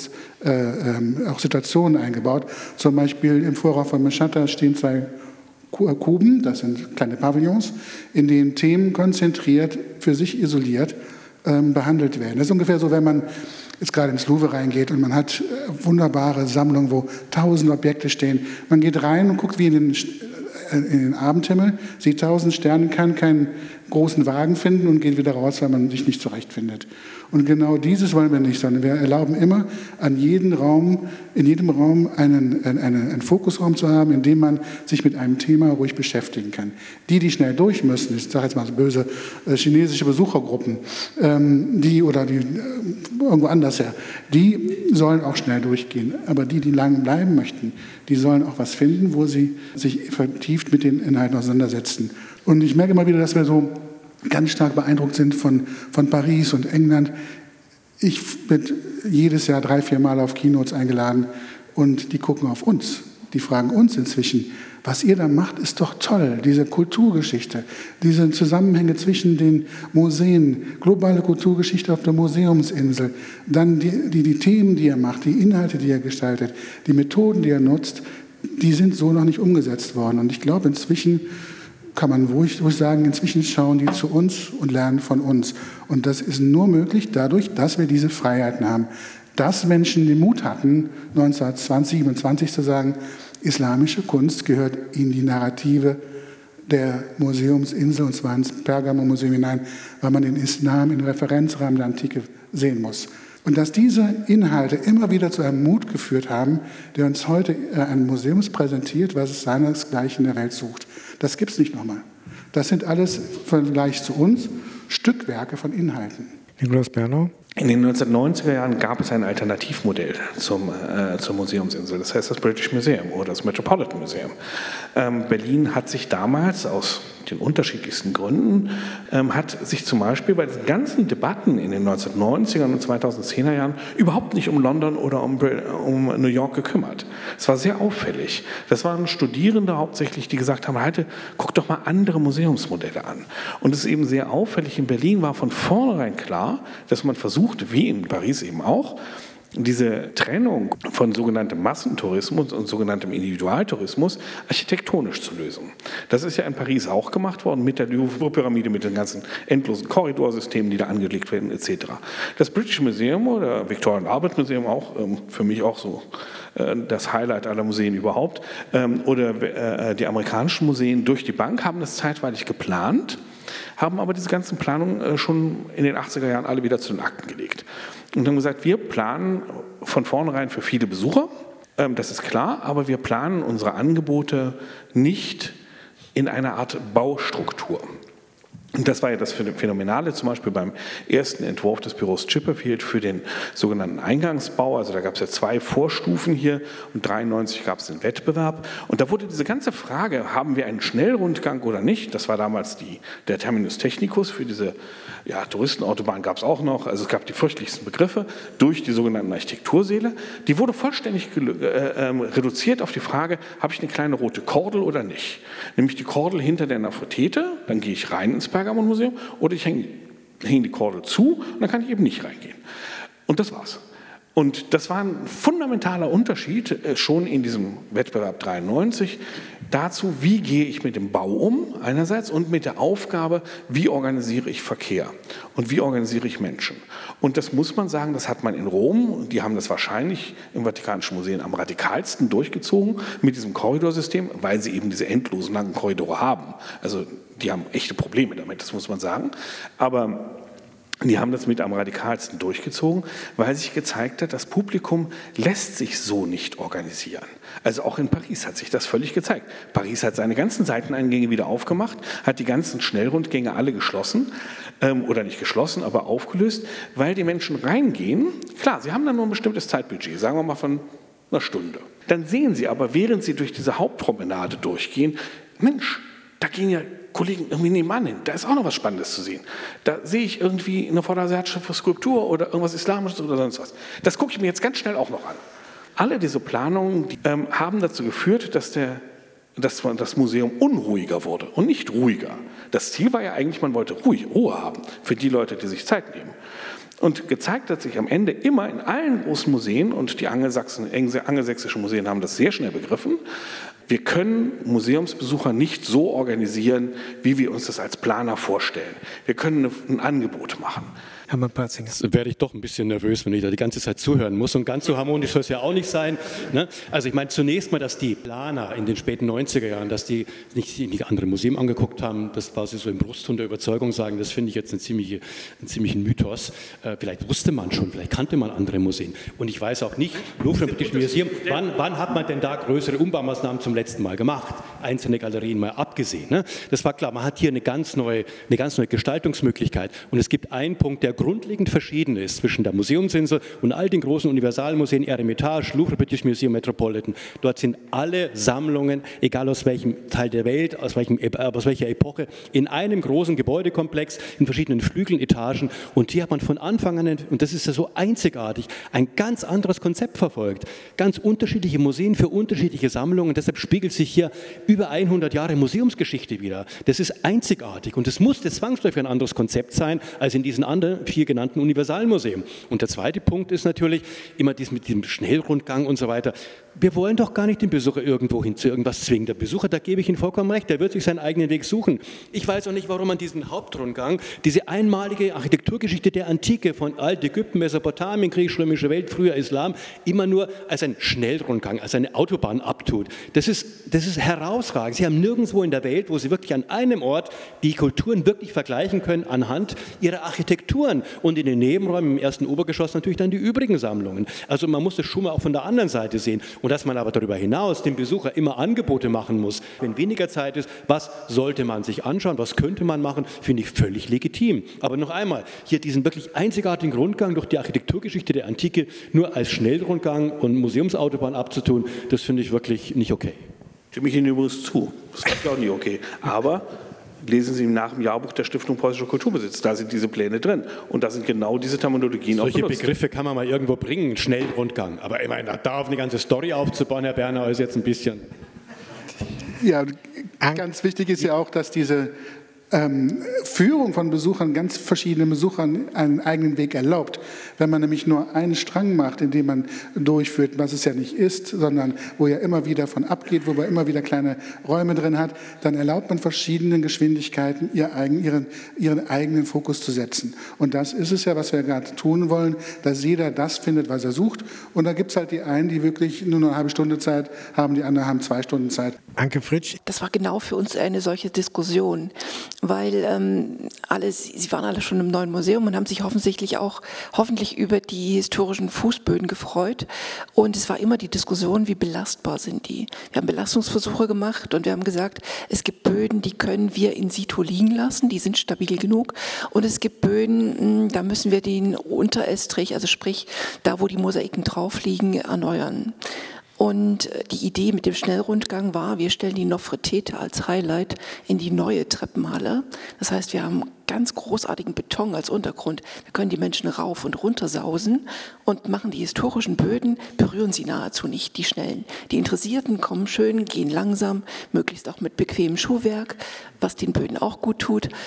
auch Situationen eingebaut. Zum Beispiel im Vorraum von Meshata stehen 2 Kuben, das sind kleine Pavillons, in denen Themen konzentriert, für sich isoliert behandelt werden. Das ist ungefähr so, wenn man jetzt gerade ins Louvre reingeht und man hat wunderbare Sammlungen, wo 1000 Objekte stehen. Man geht rein und guckt wie in den Abendhimmel, sieht 1000 Sterne, kann keinen großen Wagen finden und geht wieder raus, weil man sich nicht zurechtfindet. Und genau dieses wollen wir nicht, sondern wir erlauben immer, in jedem Raum einen Fokusraum zu haben, in dem man sich mit einem Thema ruhig beschäftigen kann. Die schnell durch müssen, ich sage jetzt mal so böse chinesische Besuchergruppen, die irgendwo anders her, die sollen auch schnell durchgehen. Aber die lang bleiben möchten, die sollen auch was finden, wo sie sich vertieft mit den Inhalten auseinandersetzen. Und ich merke immer wieder, dass wir so ganz stark beeindruckt sind von Paris und England. Ich bin jedes Jahr 3-4 Mal auf Keynotes eingeladen und die gucken auf uns. Die fragen uns inzwischen, was ihr da macht, ist doch toll. Diese Kulturgeschichte, diese Zusammenhänge zwischen den Museen, globale Kulturgeschichte auf der Museumsinsel, dann die Themen, die ihr macht, die Inhalte, die ihr gestaltet, die Methoden, die ihr nutzt, die sind so noch nicht umgesetzt worden. Und ich glaube, inzwischen kann man ruhig sagen, inzwischen schauen die zu uns und lernen von uns. Und das ist nur möglich dadurch, dass wir diese Freiheiten haben. Dass Menschen den Mut hatten, 1927 zu sagen, islamische Kunst gehört in die Narrative der Museumsinsel, und zwar ins Pergamon-Museum hinein, weil man den Islam im Referenzrahmen der Antike sehen muss. Und dass diese Inhalte immer wieder zu einem Mut geführt haben, der uns heute ein Museum präsentiert, was es seinesgleichen in der Welt sucht. Das gibt es nicht nochmal. Das sind alles im Vergleich zu uns Stückwerke von Inhalten. Nikolaus Bernau? In den 1990er Jahren gab es ein Alternativmodell zur Museumsinsel. Das heißt das British Museum oder das Metropolitan Museum. Berlin hat sich damals aus den unterschiedlichsten Gründen, hat sich zum Beispiel bei den ganzen Debatten in den 1990er und 2010er Jahren überhaupt nicht um London oder um New York gekümmert. Es war sehr auffällig. Das waren Studierende hauptsächlich, die gesagt haben, guck doch mal andere Museumsmodelle an. Und es ist eben sehr auffällig, in Berlin war von vornherein klar, dass man versucht, wie in Paris eben auch, diese Trennung von sogenanntem Massentourismus und sogenanntem Individualtourismus architektonisch zu lösen. Das ist ja in Paris auch gemacht worden mit der Louvre-Pyramide, mit den ganzen endlosen Korridorsystemen, die da angelegt werden etc. Das British Museum oder Victoria and Albert Museum auch, für mich auch so das Highlight aller Museen überhaupt, oder die amerikanischen Museen durch die Bank haben das zeitweilig geplant, haben aber diese ganzen Planungen schon in den 80er Jahren alle wieder zu den Akten gelegt. Und haben gesagt, wir planen von vornherein für viele Besucher, das ist klar, aber wir planen unsere Angebote nicht in einer Art Baustruktur. Und das war ja das Phänomenale, zum Beispiel beim ersten Entwurf des Büros Chipperfield für den sogenannten Eingangsbau. Also da gab es ja 2 Vorstufen hier und 1993 gab es den Wettbewerb. Und da wurde diese ganze Frage, haben wir einen Schnellrundgang oder nicht, das war damals der Terminus technicus für diese Touristenautobahn gab es auch noch, also es gab die fürchterlichsten Begriffe durch die sogenannten Architektursäle. Die wurde vollständig reduziert auf die Frage, habe ich eine kleine rote Kordel oder nicht? Nämlich die Kordel hinter der Nafretete, dann gehe ich rein ins Berg Pergamonmuseum oder ich hänge die Kordel zu und dann kann ich eben nicht reingehen. Und das war's. Und das war ein fundamentaler Unterschied schon in diesem Wettbewerb 93 dazu, wie gehe ich mit dem Bau um einerseits und mit der Aufgabe, wie organisiere ich Verkehr und wie organisiere ich Menschen. Und das muss man sagen, das hat man in Rom, die haben das wahrscheinlich im Vatikanischen Museum am radikalsten durchgezogen mit diesem Korridorsystem, weil sie eben diese endlosen langen Korridore haben. Also die haben echte Probleme damit, das muss man sagen. Aber die haben das mit am radikalsten durchgezogen, weil sich gezeigt hat, das Publikum lässt sich so nicht organisieren. Also auch in Paris hat sich das völlig gezeigt. Paris hat seine ganzen Seiteneingänge wieder aufgemacht, hat die ganzen Schnellrundgänge alle geschlossen, oder nicht geschlossen, aber aufgelöst, weil die Menschen reingehen. Klar, sie haben dann nur ein bestimmtes Zeitbudget, sagen wir mal von einer Stunde. Dann sehen sie aber, während sie durch diese Hauptpromenade durchgehen, Mensch, da gehen ja Kollegen irgendwie nebenan hin. Da ist auch noch was Spannendes zu sehen. Da sehe ich irgendwie eine vorderasiatische Skulptur oder irgendwas Islamisches oder sonst was. Das gucke ich mir jetzt ganz schnell auch noch an. Alle diese Planungen haben dazu geführt, dass das Museum unruhiger wurde und nicht ruhiger. Das Ziel war ja eigentlich, man wollte Ruhe haben für die Leute, die sich Zeit nehmen. Und gezeigt hat sich am Ende immer in allen großen Museen, und die angelsächsischen Museen haben das sehr schnell begriffen, wir können Museumsbesucher nicht so organisieren, wie wir uns das als Planer vorstellen. Wir können ein Angebot machen. Herr Patzinger. Jetzt werde ich doch ein bisschen nervös, wenn ich da die ganze Zeit zuhören muss. Und ganz so harmonisch soll es ja auch nicht sein. Ne? Also ich meine zunächst mal, dass die Planer in den späten 90er Jahren, dass die nicht andere Museen angeguckt haben, das war sie so im Brustton der Überzeugung sagen, das finde ich jetzt einen ziemlichen Mythos. Vielleicht wusste man schon, vielleicht kannte man andere Museen. Und ich weiß auch nicht, Louvre British Museum, wann hat man denn da größere Umbaumaßnahmen zum letzten Mal gemacht? Einzelne Galerien mal abgesehen. Ne? Das war klar, man hat hier eine ganz neue Gestaltungsmöglichkeit. Und es gibt einen Punkt, der grundlegend verschieden ist zwischen der Museumsinsel und all den großen Universalmuseen, Eremitage, Louvre British Museum, Metropolitan. Dort sind alle Sammlungen, egal aus welchem Teil der Welt, aus welcher Epoche, in einem großen Gebäudekomplex, in verschiedenen Flügeln, Etagen. Und hier hat man von Anfang an, und das ist ja so einzigartig, ein ganz anderes Konzept verfolgt. Ganz unterschiedliche Museen für unterschiedliche Sammlungen. Deshalb spiegelt sich hier über 100 Jahre Museumsgeschichte wieder. Das ist einzigartig und es musste zwangsläufig ein anderes Konzept sein als in diesen anderen 4 genannten Universalmuseen. Und der zweite Punkt ist natürlich immer dies mit dem Schnellrundgang und so weiter. Wir wollen doch gar nicht den Besucher irgendwo hin zu irgendwas zwingen. Der Besucher, da gebe ich Ihnen vollkommen recht, der wird sich seinen eigenen Weg suchen. Ich weiß auch nicht, warum man diesen Hauptrundgang, diese einmalige Architekturgeschichte der Antike von Altägypten, Mesopotamien, griechisch-römische Welt, früher Islam, immer nur als einen Schnellrundgang, als eine Autobahn abtut. Das ist herausragend. Sie haben nirgendwo in der Welt, wo Sie wirklich an einem Ort die Kulturen wirklich vergleichen können anhand ihrer Architekturen und in den Nebenräumen im ersten Obergeschoss natürlich dann die übrigen Sammlungen. Also man muss das schon mal auch von der anderen Seite sehen. Und dass man aber darüber hinaus dem Besucher immer Angebote machen muss, wenn weniger Zeit ist, was sollte man sich anschauen, was könnte man machen, finde ich völlig legitim. Aber noch einmal, hier diesen wirklich einzigartigen Rundgang durch die Architekturgeschichte der Antike nur als Schnellrundgang und Museumsautobahn abzutun, das finde ich wirklich nicht okay. Stimme ich Ihnen übrigens zu. Das ist auch nicht okay. Aber lesen Sie nach dem Jahrbuch der Stiftung Preußischer Kulturbesitz, da sind diese Pläne drin. Und da sind genau diese Terminologien auch benutzt. Solche Begriffe kann man mal irgendwo bringen, Schnellrundgang. Aber ich meine, da auf eine ganze Story aufzubauen, Herr Bernau, ist jetzt ein bisschen... Ja, ganz wichtig ist ja auch, dass diese Führung von Besuchern, ganz verschiedenen Besuchern, einen eigenen Weg erlaubt. Wenn man nämlich nur einen Strang macht, in dem man durchführt, was es ja nicht ist, sondern wo ja immer wieder von abgeht, wo man immer wieder kleine Räume drin hat, dann erlaubt man verschiedenen Geschwindigkeiten ihren eigenen Fokus zu setzen. Und das ist es ja, was wir gerade tun wollen, dass jeder das findet, was er sucht. Und da gibt es halt die einen, die wirklich nur eine halbe Stunde Zeit haben, die anderen haben 2 Stunden Zeit. Anke Fritsch. Das war genau für uns eine solche Diskussion, weil sie waren alle schon im neuen Museum und haben sich hoffentlich über die historischen Fußböden gefreut. Und es war immer die Diskussion, wie belastbar sind die. Wir haben Belastungsversuche gemacht und wir haben gesagt, es gibt Böden, die können wir in situ liegen lassen, die sind stabil genug. Und es gibt Böden, da müssen wir den Unterestrich, also sprich da, wo die Mosaiken drauf liegen, erneuern. Und die Idee mit dem Schnellrundgang war, wir stellen die Nofretete als Highlight in die neue Treppenhalle. Das heißt, wir haben ganz großartigen Beton als Untergrund. Wir können die Menschen rauf und runter sausen und machen die historischen Böden, berühren sie nahezu nicht, die Schnellen. Die Interessierten kommen schön, gehen langsam, möglichst auch mit bequemem Schuhwerk, was den Böden auch gut tut.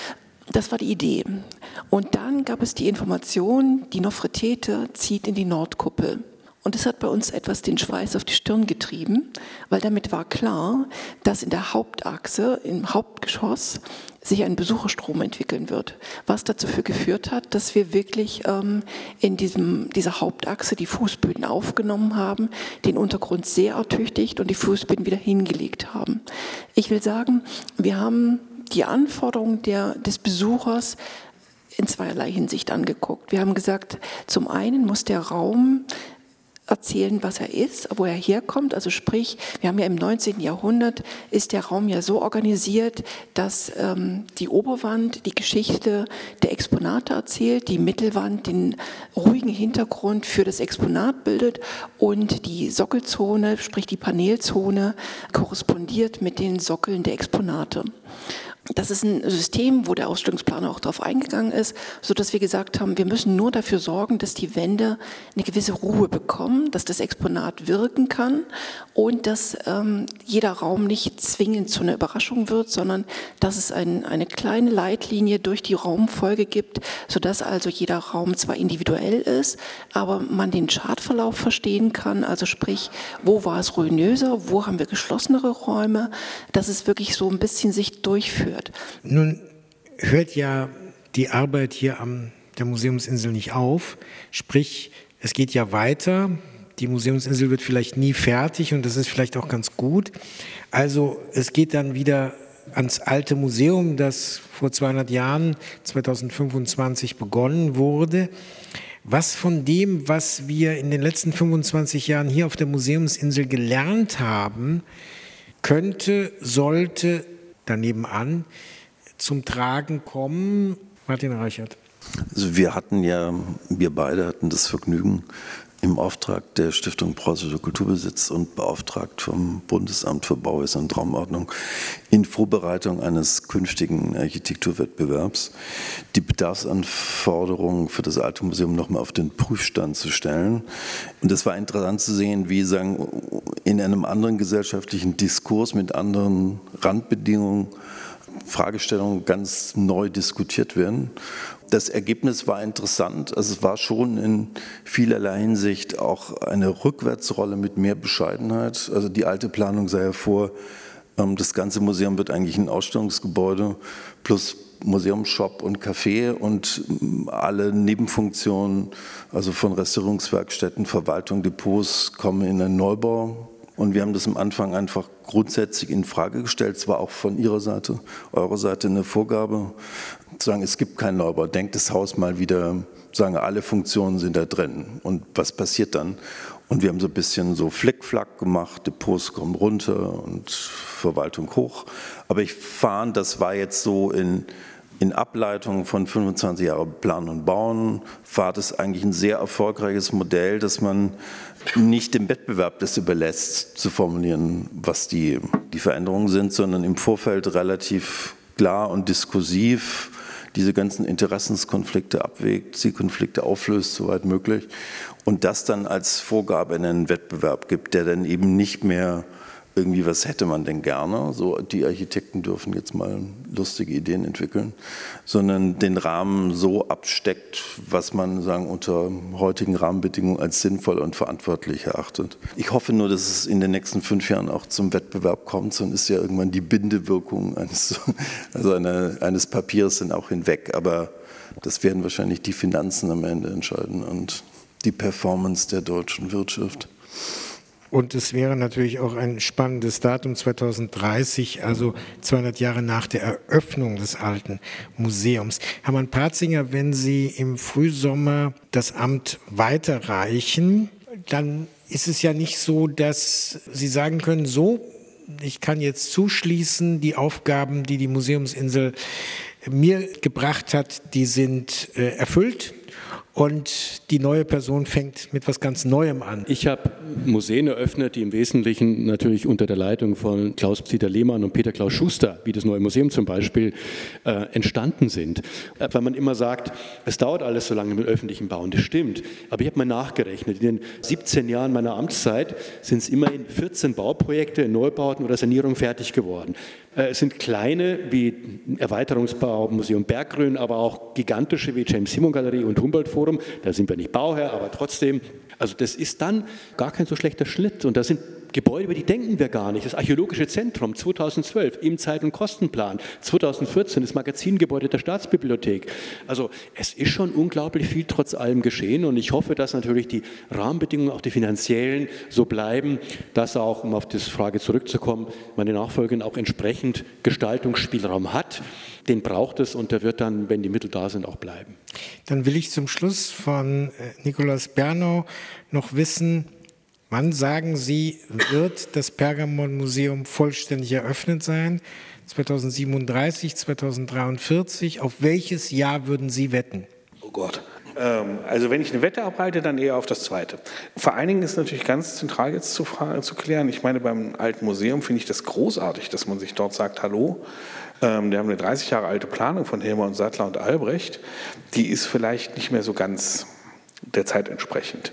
Das war die Idee. Und dann gab es die Information, die Nofretete zieht in die Nordkuppel. Und das hat bei uns etwas den Schweiß auf die Stirn getrieben, weil damit war klar, dass in der Hauptachse, im Hauptgeschoss, sich ein Besucherstrom entwickeln wird, was dazu geführt hat, dass wir wirklich in dieser Hauptachse die Fußböden aufgenommen haben, den Untergrund sehr ertüchtigt und die Fußböden wieder hingelegt haben. Ich will sagen, wir haben die Anforderungen des Besuchers in zweierlei Hinsicht angeguckt. Wir haben gesagt, zum einen muss der Raum erzählen, was er ist, wo er herkommt. Also sprich, wir haben ja im 19. Jahrhundert, ist der Raum ja so organisiert, dass die Oberwand die Geschichte der Exponate erzählt, die Mittelwand den ruhigen Hintergrund für das Exponat bildet und die Sockelzone, sprich die Panelzone, korrespondiert mit den Sockeln der Exponate. Das ist ein System, wo der Ausstellungsplaner auch darauf eingegangen ist, sodass wir gesagt haben, wir müssen nur dafür sorgen, dass die Wände eine gewisse Ruhe bekommen, dass das Exponat wirken kann und dass jeder Raum nicht zwingend zu einer Überraschung wird, sondern dass es eine kleine Leitlinie durch die Raumfolge gibt, sodass also jeder Raum zwar individuell ist, aber man den Chartverlauf verstehen kann, also sprich, wo war es ruinöser, wo haben wir geschlossenere Räume, dass es wirklich so ein bisschen sich durchführt. Nun hört ja die Arbeit hier an der Museumsinsel nicht auf, sprich, es geht ja weiter, die Museumsinsel wird vielleicht nie fertig und das ist vielleicht auch ganz gut. Also es geht dann wieder ans alte Museum, das vor 200 Jahren, 2025 begonnen wurde. Was von dem, was wir in den letzten 25 Jahren hier auf der Museumsinsel gelernt haben, könnte, sollte daneben an zum Tragen kommen? Martin Reichert. Also wir beide hatten das Vergnügen, im Auftrag der Stiftung Preußischer Kulturbesitz und beauftragt vom Bundesamt für Bauwesen und Raumordnung in Vorbereitung eines künftigen Architekturwettbewerbs die Bedarfsanforderungen für das Alte Museum nochmal auf den Prüfstand zu stellen. Und es war interessant zu sehen, wie in einem anderen gesellschaftlichen Diskurs mit anderen Randbedingungen Fragestellungen ganz neu diskutiert werden. Das Ergebnis war interessant. Also es war schon in vielerlei Hinsicht auch eine Rückwärtsrolle mit mehr Bescheidenheit. Also die alte Planung sah ja vor, das ganze Museum wird eigentlich ein Ausstellungsgebäude plus Museumsshop und Café und alle Nebenfunktionen, also von Restaurierungswerkstätten, Verwaltung, Depots, kommen in einen Neubau. Und wir haben das am Anfang einfach grundsätzlich in Frage gestellt. Es war auch von eurer Seite eine Vorgabe, zu sagen, es gibt keinen Neubau. Denkt das Haus mal wieder, sagen, alle Funktionen sind da drin. Und was passiert dann? Und wir haben so ein bisschen so Flickflack gemacht, Depots kommen runter und Verwaltung hoch. Aber ich fand, das war jetzt so in Ableitung von 25 Jahren Planen und Bauen, war das eigentlich ein sehr erfolgreiches Modell, dass man nicht dem Wettbewerb das überlässt, zu formulieren, was die Veränderungen sind, sondern im Vorfeld relativ klar und diskursiv diese ganzen Interessenskonflikte abwägt, Zielkonflikte auflöst, soweit möglich, und das dann als Vorgabe in einen Wettbewerb gibt, der dann eben nicht mehr irgendwie, was hätte man denn gerne, so die Architekten dürfen jetzt mal lustige Ideen entwickeln, sondern den Rahmen so absteckt, was man unter heutigen Rahmenbedingungen als sinnvoll und verantwortlich erachtet. Ich hoffe nur, dass es in den nächsten 5 Jahren auch zum Wettbewerb kommt, sonst ist ja irgendwann die Bindewirkung eines Papiers dann auch hinweg, aber das werden wahrscheinlich die Finanzen am Ende entscheiden und die Performance der deutschen Wirtschaft. Und es wäre natürlich auch ein spannendes Datum, 2030, also 200 Jahre nach der Eröffnung des alten Museums. Hermann Patzinger, wenn Sie im Frühsommer das Amt weiterreichen, dann ist es ja nicht so, dass Sie sagen können, so, ich kann jetzt zuschließen, die Aufgaben, die die Museumsinsel mir gebracht hat, die sind erfüllt. Und die neue Person fängt mit was ganz Neuem an. Ich habe Museen eröffnet, die im Wesentlichen natürlich unter der Leitung von Klaus-Dieter Lehmann und Peter Klaus Schuster, wie das Neue Museum zum Beispiel, entstanden sind. Weil man immer sagt, es dauert alles so lange mit öffentlichen Bauen, das stimmt. Aber ich habe mal nachgerechnet, in den 17 Jahren meiner Amtszeit sind es immerhin 14 Bauprojekte, Neubauten oder Sanierungen fertig geworden. Es sind kleine wie Erweiterungsbau Museum Berggrün, aber auch gigantische wie James-Simon-Galerie und Humboldt-Forum. Da sind wir nicht Bauherr, aber trotzdem. Also das ist dann gar kein so schlechter Schnitt. Und da sind Gebäude, über die denken wir gar nicht. Das Archäologische Zentrum 2012 im Zeit- und Kostenplan, 2014 das Magazingebäude der Staatsbibliothek. Also es ist schon unglaublich viel trotz allem geschehen und ich hoffe, dass natürlich die Rahmenbedingungen, auch die finanziellen, so bleiben, dass auch, um auf die Frage zurückzukommen, meine Nachfolgerin auch entsprechend Gestaltungsspielraum hat. Den braucht es und der wird dann, wenn die Mittel da sind, auch bleiben. Dann will ich zum Schluss von Nikolaus Bernau noch wissen, wann sagen Sie, wird das Pergamon-Museum vollständig eröffnet sein? 2037, 2043? Auf welches Jahr würden Sie wetten? Oh Gott. Also wenn ich eine Wette abhalte, dann eher auf das Zweite. Vor allen Dingen ist natürlich ganz zentral jetzt zu klären, ich meine, beim Alten Museum finde ich das großartig, dass man sich dort sagt, hallo, wir haben eine 30 Jahre alte Planung von Hilmer und Sattler und Albrecht, die ist vielleicht nicht mehr so ganz der Zeit entsprechend.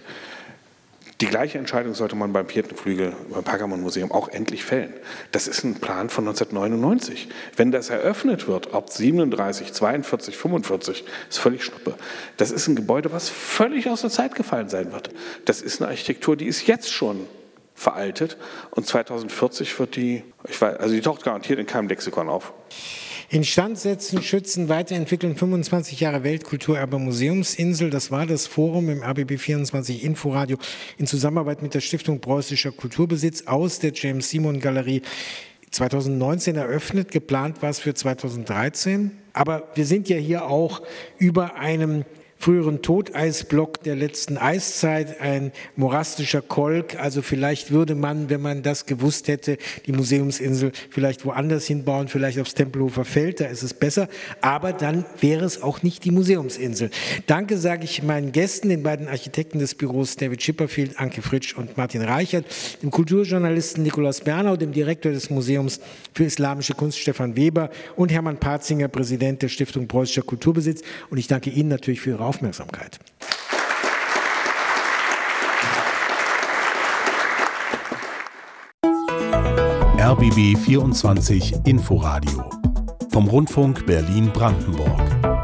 Die gleiche Entscheidung sollte man beim 4. Flügel, beim Pergamon-Museum auch endlich fällen. Das ist ein Plan von 1999. Wenn das eröffnet wird, ob 37, 42, 45, ist völlig Schnuppe. Das ist ein Gebäude, was völlig aus der Zeit gefallen sein wird. Das ist eine Architektur, die ist jetzt schon veraltet und 2040 wird die taucht garantiert in keinem Lexikon auf. Instandsetzen, schützen, weiterentwickeln, 25 Jahre Weltkulturerbe Museumsinsel. Das war das Forum im RBB 24 Inforadio in Zusammenarbeit mit der Stiftung Preußischer Kulturbesitz aus der James-Simon-Galerie 2019 eröffnet. Geplant war es für 2013. Aber wir sind ja hier auch über einem früheren Toteisblock der letzten Eiszeit, ein morastischer Kolk. Also vielleicht würde man, wenn man das gewusst hätte, die Museumsinsel vielleicht woanders hinbauen, vielleicht aufs Tempelhofer Feld, da ist es besser. Aber dann wäre es auch nicht die Museumsinsel. Danke sage ich meinen Gästen, den beiden Architekten des Büros David Chipperfield, Anke Fritsch und Martin Reichert, dem Kulturjournalisten Nikolaus Bernau, dem Direktor des Museums für Islamische Kunst Stefan Weber und Hermann Patzinger, Präsident der Stiftung Preußischer Kulturbesitz. Und ich danke Ihnen natürlich für Ihre Aufmerksamkeit. RBB 24 Inforadio vom Rundfunk Berlin-Brandenburg.